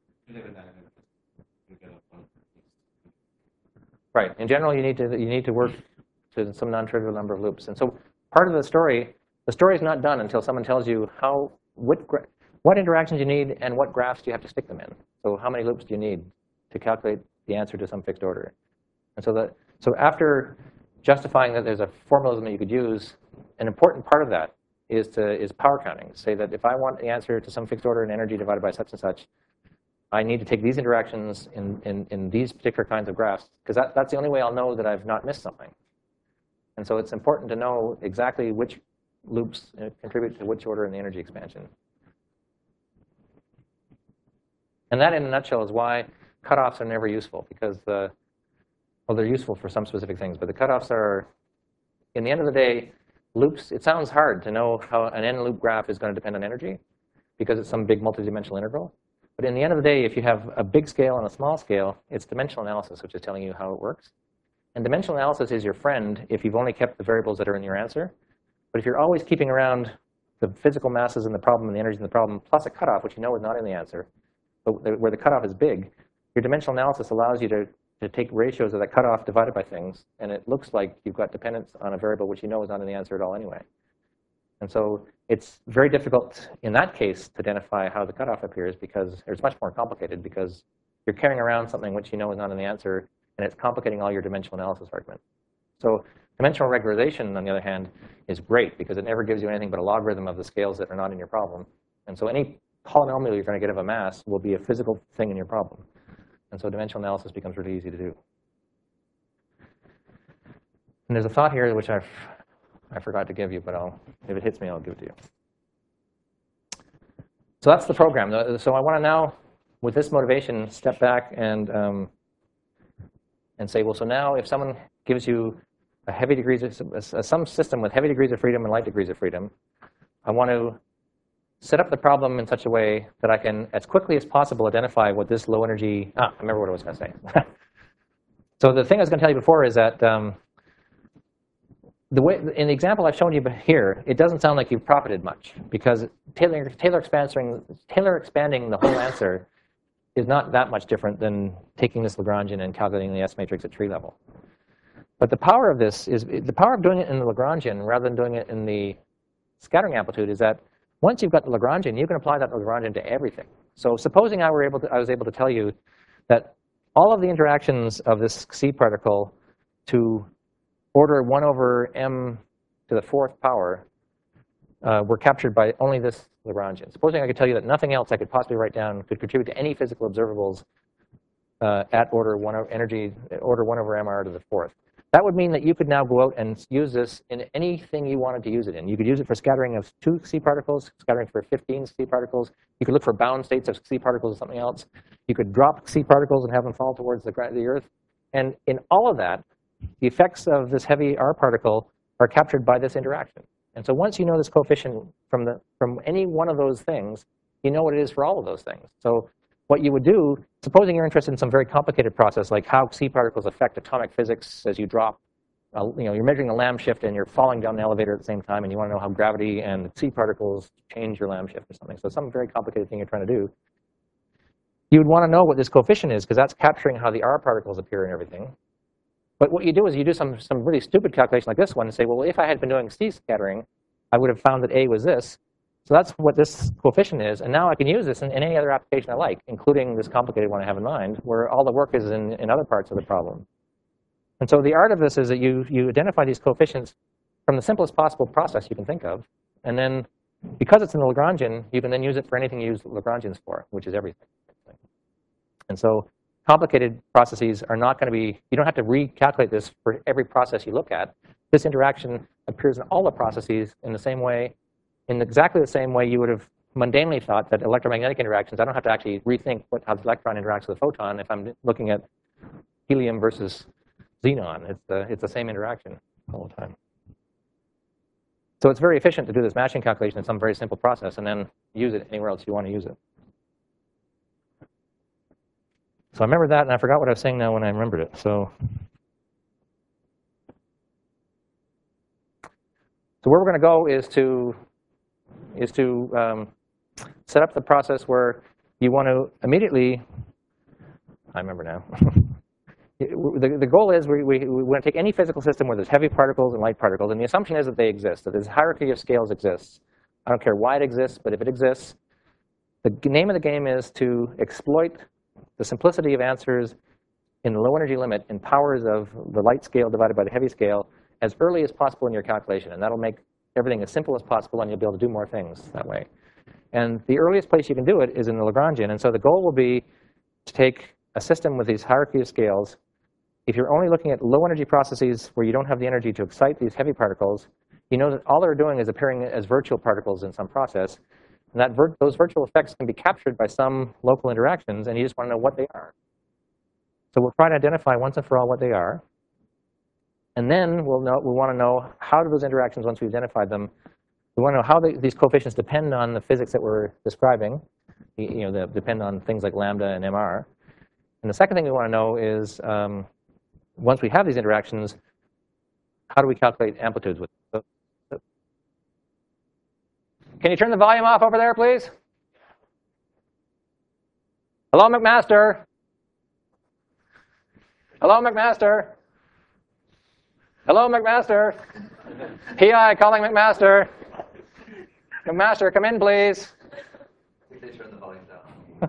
Right. In general, you need to work to some non-trivial number of loops. And so part of the story is not done until someone tells you what interactions you need and what graphs do you have to stick them in. So how many loops do you need to calculate the answer to some fixed order? And so after justifying that there's a formalism that you could use, an important part of that is power counting. Say that if I want the answer to some fixed order in energy divided by such and such, I need to take these interactions in these particular kinds of graphs, because that's the only way I'll know that I've not missed something. And so it's important to know exactly which loops contribute to which order in the energy expansion. And that, in a nutshell, is why cutoffs are never useful, because well, they're useful for some specific things, but the cutoffs are, in the end of the day, loops. It sounds hard to know how an n-loop graph is going to depend on energy, because it's some big multidimensional integral. But in the end of the day, if you have a big scale and a small scale, it's dimensional analysis, which is telling you how it works. And dimensional analysis is your friend if you've only kept the variables that are in your answer. But if you're always keeping around the physical masses in the problem and the energy in the problem, plus a cutoff, which you know is not in the answer, but where the cutoff is big, your dimensional analysis allows you to take ratios of that cutoff divided by things, and it looks like you've got dependence on a variable which you know is not in the answer at all anyway. And so it's very difficult in that case to identify how the cutoff appears, because it's much more complicated, because you're carrying around something which you know is not in the answer, and it's complicating all your dimensional analysis argument. So dimensional regularization, on the other hand, is great, because it never gives you anything but a logarithm of the scales that are not in your problem. And so any polynomial you're going to get of a mass will be a physical thing in your problem. And so dimensional analysis becomes really easy to do. And there's a thought here which I forgot to give you, but if it hits me, I'll give it to you. So that's the program. So I want to now, with this motivation, step back and say, well, so now if someone gives you a heavy degrees of, some system with heavy degrees of freedom and light degrees of freedom, I want to set up the problem in such a way that I can, as quickly as possible, identify what this low energy, I remember what I was going to say. So the thing I was going to tell you before is that the way, in the example I've shown you here, it doesn't sound like you've profited much, because Taylor expanding the whole answer is not that much different than taking this Lagrangian and calculating the S matrix at tree level. But the power of this is, the power of doing it in the Lagrangian rather than doing it in the scattering amplitude is that once you've got the Lagrangian, you can apply that Lagrangian to everything. So supposing I was able to tell you that all of the interactions of this C particle to order 1 over m to the 4th power were captured by only this Lagrangian. Supposing I could tell you that nothing else I could possibly write down could contribute to any physical observables at order 1 over energy, order 1 over mr to the 4th. That would mean that you could now go out and use this in anything you wanted to use it in. You could use it for scattering of 2 C particles, scattering for 15 C particles. You could look for bound states of C particles or something else. You could drop C particles and have them fall towards the Earth. And in all of that, the effects of this heavy R particle are captured by this interaction. And so once you know this coefficient from any one of those things, you know what it is for all of those things. So what you would do, supposing you're interested in some very complicated process, like how C particles affect atomic physics as you drop, you're measuring a Lamb shift and you're falling down the elevator at the same time, and you want to know how gravity and C particles change your Lamb shift or something. So some very complicated thing you're trying to do. You would want to know what this coefficient is, because that's capturing how the R particles appear and everything. But what you do is you do some really stupid calculation like this one and say, well, if I had been doing C scattering, I would have found that A was this. So that's what this coefficient is. And now I can use this in any other application I like, including this complicated one I have in mind, where all the work is in other parts of the problem. And so the art of this is that you identify these coefficients from the simplest possible process you can think of. And then because it's in the Lagrangian, you can then use it for anything you use Lagrangians for, which is everything. And so complicated processes are not going to be, you don't have to recalculate this for every process you look at. This interaction appears in all the processes in the same way, in exactly the same way you would have mundanely thought that electromagnetic interactions, I don't have to actually rethink how the electron interacts with a photon if I'm looking at helium versus xenon. It's the same interaction all the time. So it's very efficient to do this matching calculation in some very simple process and then use it anywhere else you want to use it. So I remember that, and I forgot what I was saying now when I remembered it. So where we're going to go is to set up the process where you want to immediately, I remember now. The goal is we want to take any physical system where there's heavy particles and light particles, and the assumption is that they exist, that this hierarchy of scales exists. I don't care why it exists, but if it exists, the name of the game is to exploit the simplicity of answers in the low energy limit in powers of the light scale divided by the heavy scale as early as possible in your calculation, and that'll make everything as simple as possible, and you'll be able to do more things that way. And the earliest place you can do it is in the Lagrangian. And so the goal will be to take a system with these hierarchy of scales. If you're only looking at low energy processes where you don't have the energy to excite these heavy particles, you know that all they're doing is appearing as virtual particles in some process. And that those virtual effects can be captured by some local interactions, and you just want to know what they are. So we'll try to identify once and for all what they are. And then we'll want to know how do those interactions, once we've identified them, we want to know how these coefficients depend on the physics that we're describing. They depend on things like lambda and MR. And the second thing we want to know is, once we have these interactions, how do we calculate amplitudes with them? Can you turn the volume off over there, please? Hello, McMaster. Hello, McMaster. Hello, McMaster. PI calling McMaster. McMaster, come in, please. I think they turned the volume down.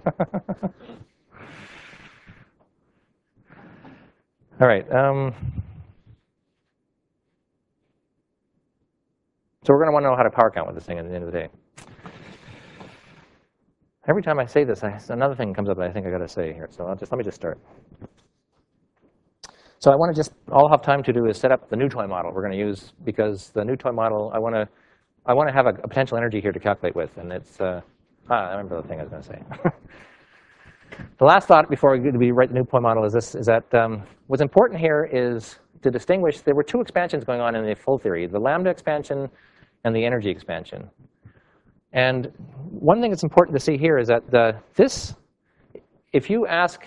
All right. So we're going to want to know how to power count with this thing at the end of the day. Every time I say this, another thing comes up that I think I got to say here. So let me just start. So I want to all I'll have time to do is set up the new toy model we're going to use, because the new toy model, I want to have a potential energy here to calculate with, and it's I remember the thing I was going to say. The last thought before we write the new toy model is this: is that what's important here is to distinguish. There were two expansions going on in the full theory: the lambda expansion and the energy expansion. And one thing that's important to see here is that if you ask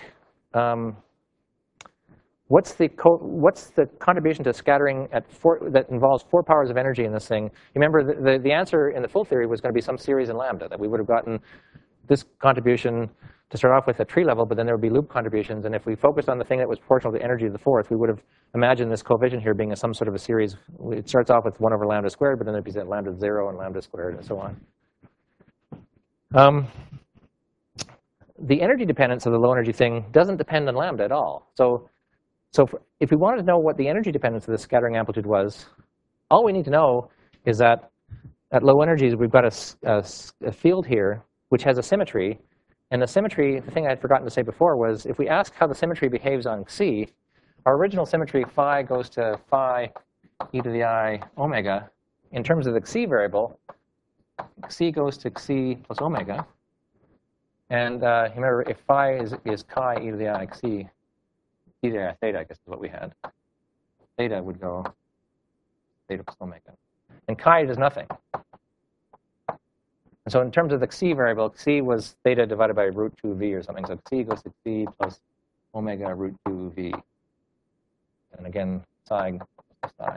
what's the contribution to scattering that involves 4 powers of energy in this thing, you remember the answer in the full theory was going to be some series in lambda, that we would have gotten this contribution to start off with at tree level, but then there would be loop contributions. And if we focused on the thing that was proportional to the energy of the fourth, we would have imagined this coefficient here being some sort of a series. It starts off with 1 over lambda squared, but then there'd be lambda 0 and lambda squared and so on. The energy dependence of the low energy thing doesn't depend on lambda at all. So if we wanted to know what the energy dependence of the scattering amplitude was, all we need to know is that at low energies, we've got a field here which has a symmetry. And the symmetry, the thing I had forgotten to say before was, if we ask how the symmetry behaves on Xi, our original symmetry, phi goes to phi e to the I omega. In terms of the Xi variable, Xi goes to Xi plus omega. And remember, if phi is chi e to the I Xi, e to the I theta, I guess is what we had. Theta would go theta plus omega. And chi does nothing. And so in terms of the Xi variable, Xi was theta divided by root 2v or something. So Xi goes to Xi plus omega root 2v. And again, psi plus psi.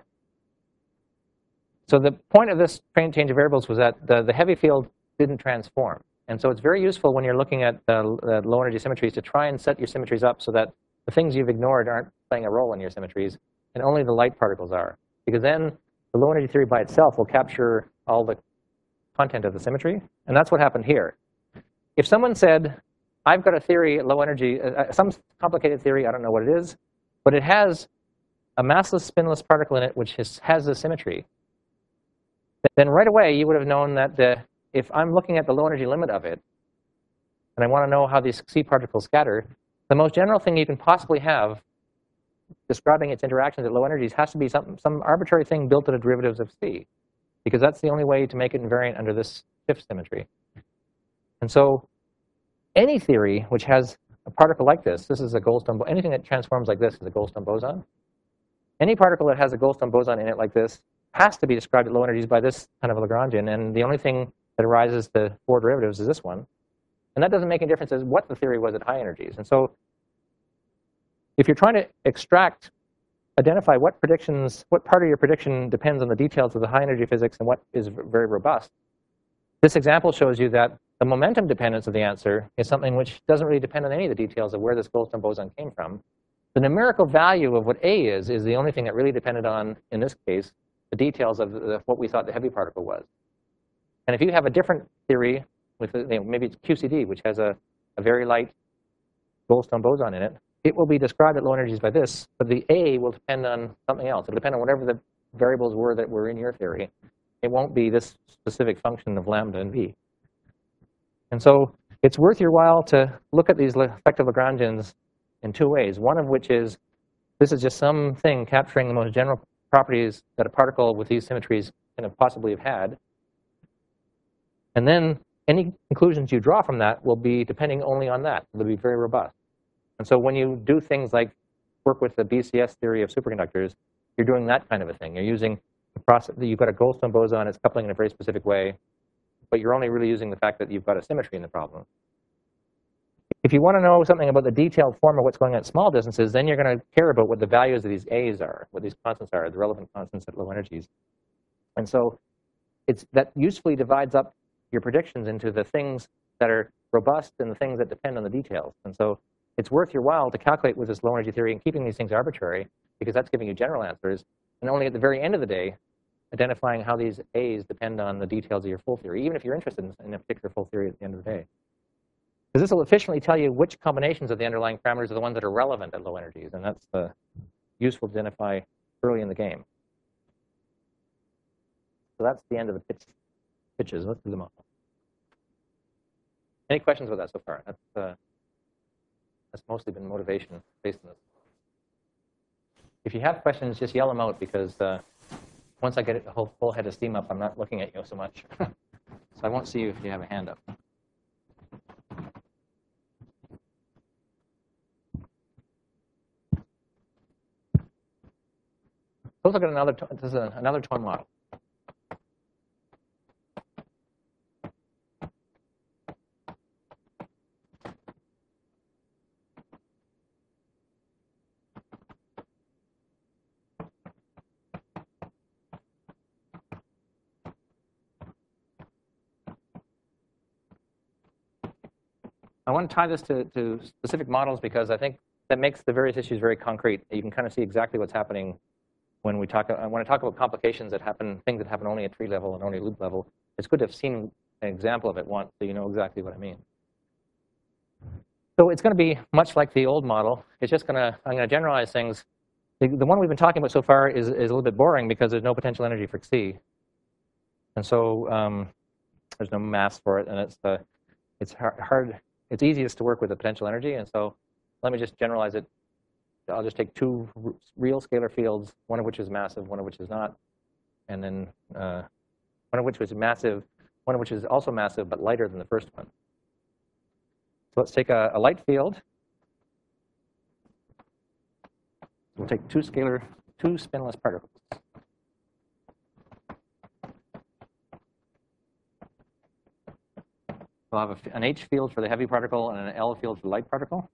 So the point of this change of variables was that the heavy field didn't transform. And so it's very useful when you're looking at low energy symmetries to try and set your symmetries up so that the things you've ignored aren't playing a role in your symmetries, and only the light particles are. Because then the low energy theory by itself will capture all the content of the symmetry. And that's what happened here. If someone said, I've got a theory at low energy, some complicated theory, I don't know what it is, but it has a massless spinless particle in it which has the symmetry, then right away you would have known that if I'm looking at the low energy limit of it, and I want to know how these Xi particles scatter, the most general thing you can possibly have describing its interactions at low energies has to be some arbitrary thing built to the derivatives of Xi, because that's the only way to make it invariant under this shift symmetry. And so any theory which has a particle like this is a Goldstone, anything that transforms like this is a Goldstone boson. Any particle that has a Goldstone boson in it like this has to be described at low energies by this kind of a Lagrangian, and the only thing that arises to 4 derivatives is this one. And that doesn't make any difference as what the theory was at high energies. And so if you're trying to identify what part of your prediction depends on the details of the high energy physics and what is very robust, this example shows you that the momentum dependence of the answer is something which doesn't really depend on any of the details of where this Goldstone boson came from. The numerical value of what A is the only thing that really depended on, in this case, the details of what we thought the heavy particle was. And if you have a different theory, with maybe it's QCD, which has a very light Goldstone boson in it, it will be described at low energies by this, but the A will depend on something else. It will depend on whatever the variables were that were in your theory. It won't be this specific function of lambda and V. And so it's worth your while to look at these effective Lagrangians in two ways. One of which is this is just something capturing the most general properties that a particle with these symmetries can possibly have had. And then any conclusions you draw from that will be depending only on that. They'll be very robust. And so when you do things like work with the BCS theory of superconductors, you're doing that kind of a thing. You're using the process that you've got a Goldstone boson, it's coupling in a very specific way, but you're only really using the fact that you've got a symmetry in the problem. If you want to know something about the detailed form of what's going on at small distances, then you're going to care about what the values of these A's are, what these constants are, the relevant constants at low energies. And so that usefully divides up your predictions into the things that are robust and the things that depend on the details. And so it's worth your while to calculate with this low energy theory and keeping these things arbitrary, because that's giving you general answers. And only at the very end of the day, identifying how these A's depend on the details of your full theory, even if you're interested in a particular full theory at the end of the day. Because this will efficiently tell you which combinations of the underlying parameters are the ones that are relevant at low energies. And that's useful to identify early in the game. So that's the end of the pitches. Let's do them all. Any questions about that so far? That's mostly been motivation based on this. If you have questions, just yell them out, because once I get a whole full head of steam up, I'm not looking at you so much. So I won't see you if you have a hand up. Let's look at another. This is another tone model. I want to tie this to specific models because I think that makes the various issues very concrete. You can kind of see exactly what's happening when we talk. When I talk about complications that happen, things that happen only at tree level and only loop level. It's good to have seen an example of it once, so you know exactly what I mean. So it's going to be much like the old model. It's just I'm going to generalize things. The one we've been talking about so far is a little bit boring because there's no potential energy for C, and so there's no mass for it, and it's hard. It's easiest to work with the potential energy, and so let me just generalize it. I'll just take two real scalar fields, one of which is massive, one of which is not, and then one of which was massive, one of which is also massive but lighter than the first one. So let's take a light field. We'll take two spinless particles. We'll have an H field for the heavy particle and an L field for the light particle.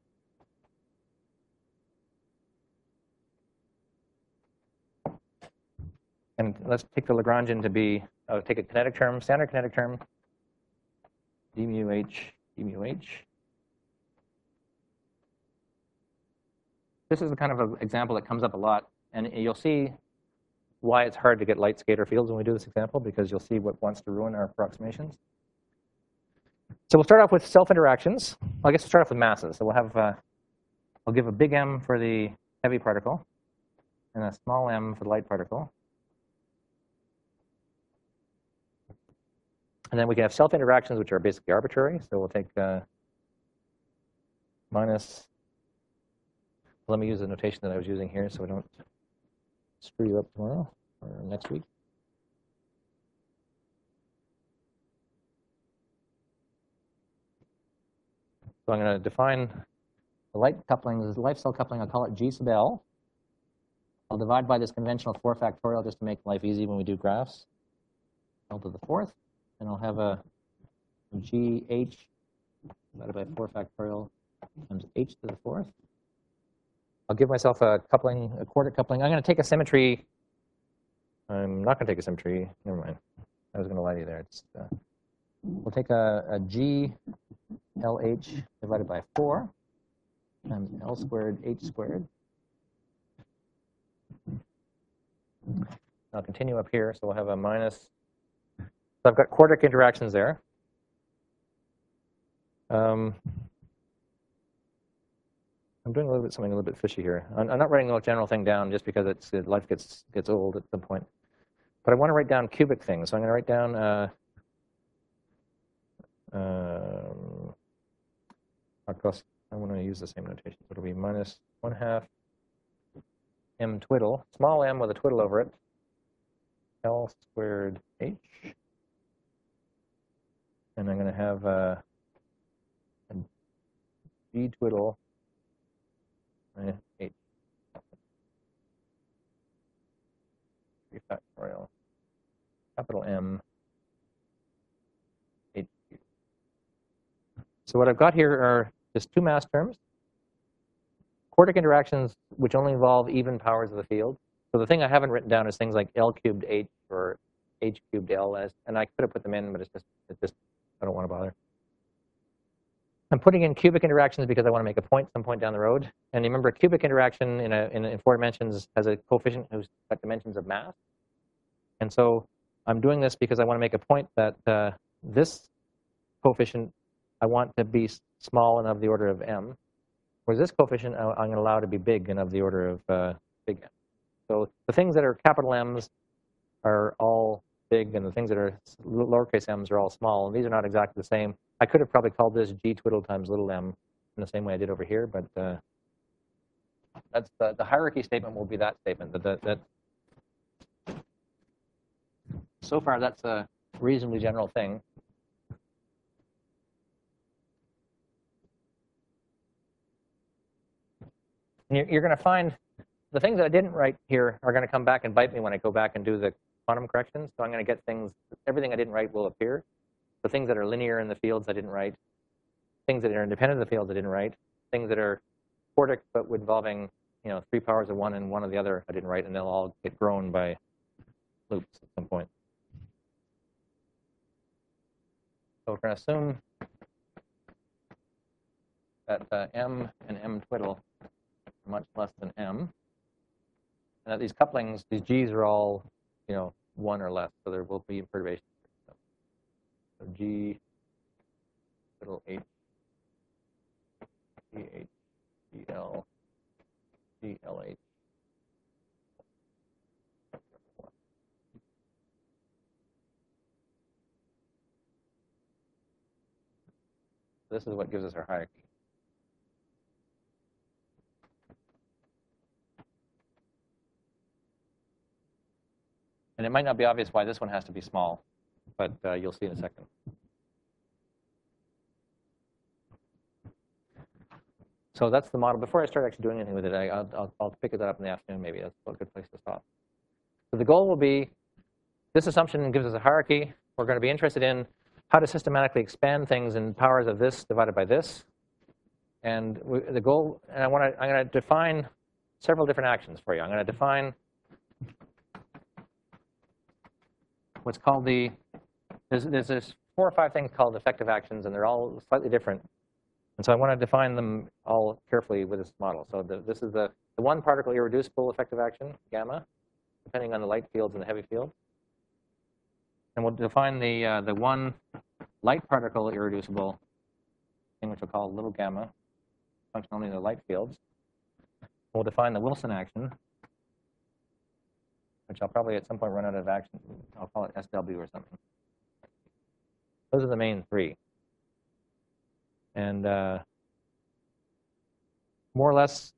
And let's take the Lagrangian to be, take a kinetic term, standard kinetic term, d mu h, d mu h. This is the kind of example that comes up a lot, and you'll see why it's hard to get light scalar fields when we do this example, because you'll see what wants to ruin our approximations. So we'll start off with self-interactions. I guess we'll start off with masses. So we'll have, I'll give a big M for the heavy particle and a small m for the light particle. And then we can have self-interactions, which are basically arbitrary. So we'll take minus, let me use the notation that I was using here so we don't screw you up tomorrow or next week. So I'm going to define the light coupling, the life cell coupling, I'll call it G sub L. I'll divide by this conventional 4 factorial just to make life easy when we do graphs. L to the 4th. And I'll have a GH divided by 4 factorial times H to the 4th. I'll give myself a coupling, a quartic coupling. I'm going to take a symmetry. I'm not going to take a symmetry. Never mind. I was going to lie to you there. We'll take a G LH divided by 4 times L squared H squared. I'll continue up here, so we'll have a minus. So I've got quartic interactions there. I'm doing something a little bit fishy here. I'm not writing the general thing down just because life gets old at some point. But I want to write down cubic things. So I'm going to write down I want to use the same notation. So it'll be minus 1/2 m twiddle, small m with a twiddle over it, L squared h. And I'm going to have a g twiddle minus h. 3 factorial capital M h cubed. So what I've got here are just two mass terms, quartic interactions which only involve even powers of the field. So the thing I haven't written down is things like L cubed H or H cubed L, and I could have put them in, but it's just I don't want to bother. I'm putting in cubic interactions because I want to make a point some point down the road. And remember, a cubic interaction in 4 dimensions has a coefficient who's got dimensions of mass. And so I'm doing this because I want to make a point that this coefficient I want to be small and of the order of m, whereas this coefficient I'm going to allow to be big and of the order of big M. So the things that are capital M's are all big, and the things that are lowercase m's are all small. And these are not exactly the same. I could have probably called this g twiddle times little m in the same way I did over here, but that's the hierarchy statement will be that statement. That so far that's a reasonably general thing. And you're going to find the things that I didn't write here are going to come back and bite me when I go back and do the quantum corrections. So I'm going to get things, everything I didn't write will appear. The things that are linear in the fields I didn't write, things that are independent of the fields I didn't write, things that are quartic but involving 3 powers of one and one of the other I didn't write, and they'll all get grown by loops at some point. So we're going to assume that m and m twiddle are much less than m, and that these couplings, these g's are all 1 or less, so there will be perturbations. So g twiddle h, g h, g l, g l h. This is what gives us our hierarchy. And it might not be obvious why this one has to be small, but you'll see in a second. So that's the model. Before I start actually doing anything with it, I'll pick it up in the afternoon maybe. That's a good place to stop. So the goal will be, this assumption gives us a hierarchy. We're going to be interested in how to systematically expand things in powers of this divided by this. And the goal, and I'm going to define several different actions for you. I'm going to define what's called there's 4 or 5 things called effective actions, and they're all slightly different. And so I want to define them all carefully with this model. So this is the one particle irreducible effective action, gamma, depending on the light fields and the heavy field. And we'll define the one light particle irreducible thing, which we'll call little gamma, function only in the light fields. We'll define the Wilson action, which I'll probably at some point run out of action. I'll call it SW or something. Those are the main 3. And more or less,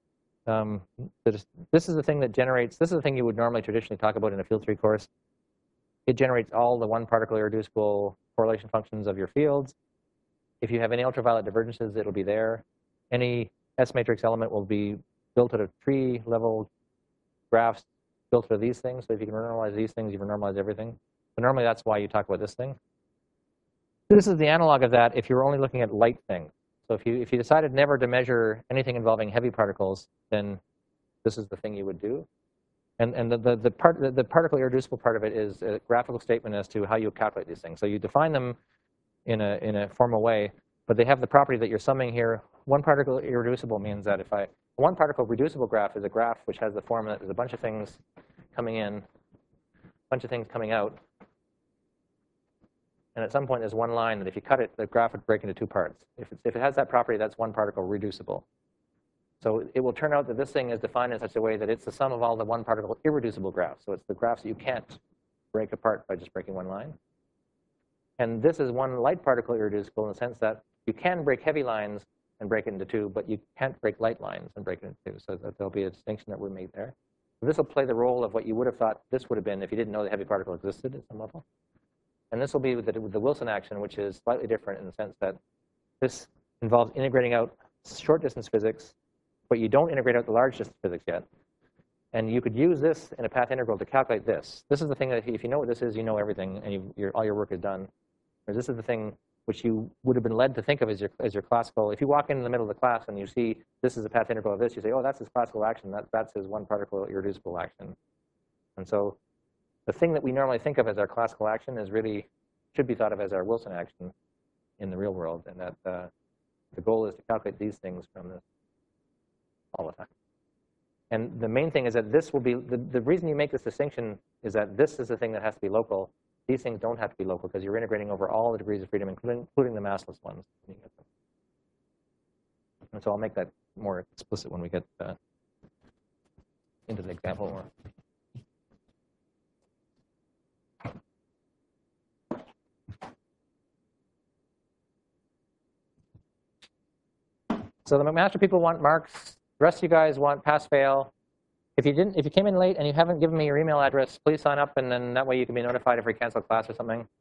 this is the thing that generates, this is the thing you would normally traditionally talk about in a field 3 course. It generates all the one particle irreducible correlation functions of your fields. If you have any ultraviolet divergences, it'll be there. Any S matrix element will be built out of tree level graphs built out of these things. So if you can normalize these things, you can normalize everything. But normally that's why you talk about this thing. This is the analog of that if you're only looking at light things. So if you decided never to measure anything involving heavy particles, then this is the thing you would do. And the particle irreducible part of it is a graphical statement as to how you calculate these things. So you define them in a formal way, but they have the property that you're summing here. One particle irreducible means that if one particle reducible graph is a graph which has the form that there's a bunch of things coming in, a bunch of things coming out. And at some point, there's one line that if you cut it, the graph would break into 2 parts. If it has that property, that's one particle reducible. So it will turn out that this thing is defined in such a way that it's the sum of all the one particle irreducible graphs. So it's the graphs that you can't break apart by just breaking one line. And this is one light particle irreducible in the sense that you can break heavy lines and break it into two, but you can't break light lines and break it into two. So that there'll be a distinction that we're made there. So this will play the role of what you would have thought this would have been if you didn't know the heavy particle existed at some level. And this will be with the Wilson action, which is slightly different in the sense that this involves integrating out short distance physics, but you don't integrate out the large distance physics yet. And you could use this in a path integral to calculate this. This is the thing that if you know what this is, you know everything, and all your work is done. Whereas this is the thing which you would have been led to think of as your classical. If you walk in the middle of the class and you see this is a path integral of this, you say, oh, that's his classical action. That's his one particle irreducible action. And so the thing that we normally think of as our classical action is really should be thought of as our Wilson action in the real world, and that the goal is to calculate these things from this all the time. And the main thing is that this will be, the reason you make this distinction is that this is the thing that has to be local. These things don't have to be local because you're integrating over all the degrees of freedom, including the massless ones. And so I'll make that more explicit when we get into the example more. So the McMaster people want marks. The rest of you guys want pass-fail. If you came in late and you haven't given me your email address, please sign up, and then that way you can be notified if we cancel class or something.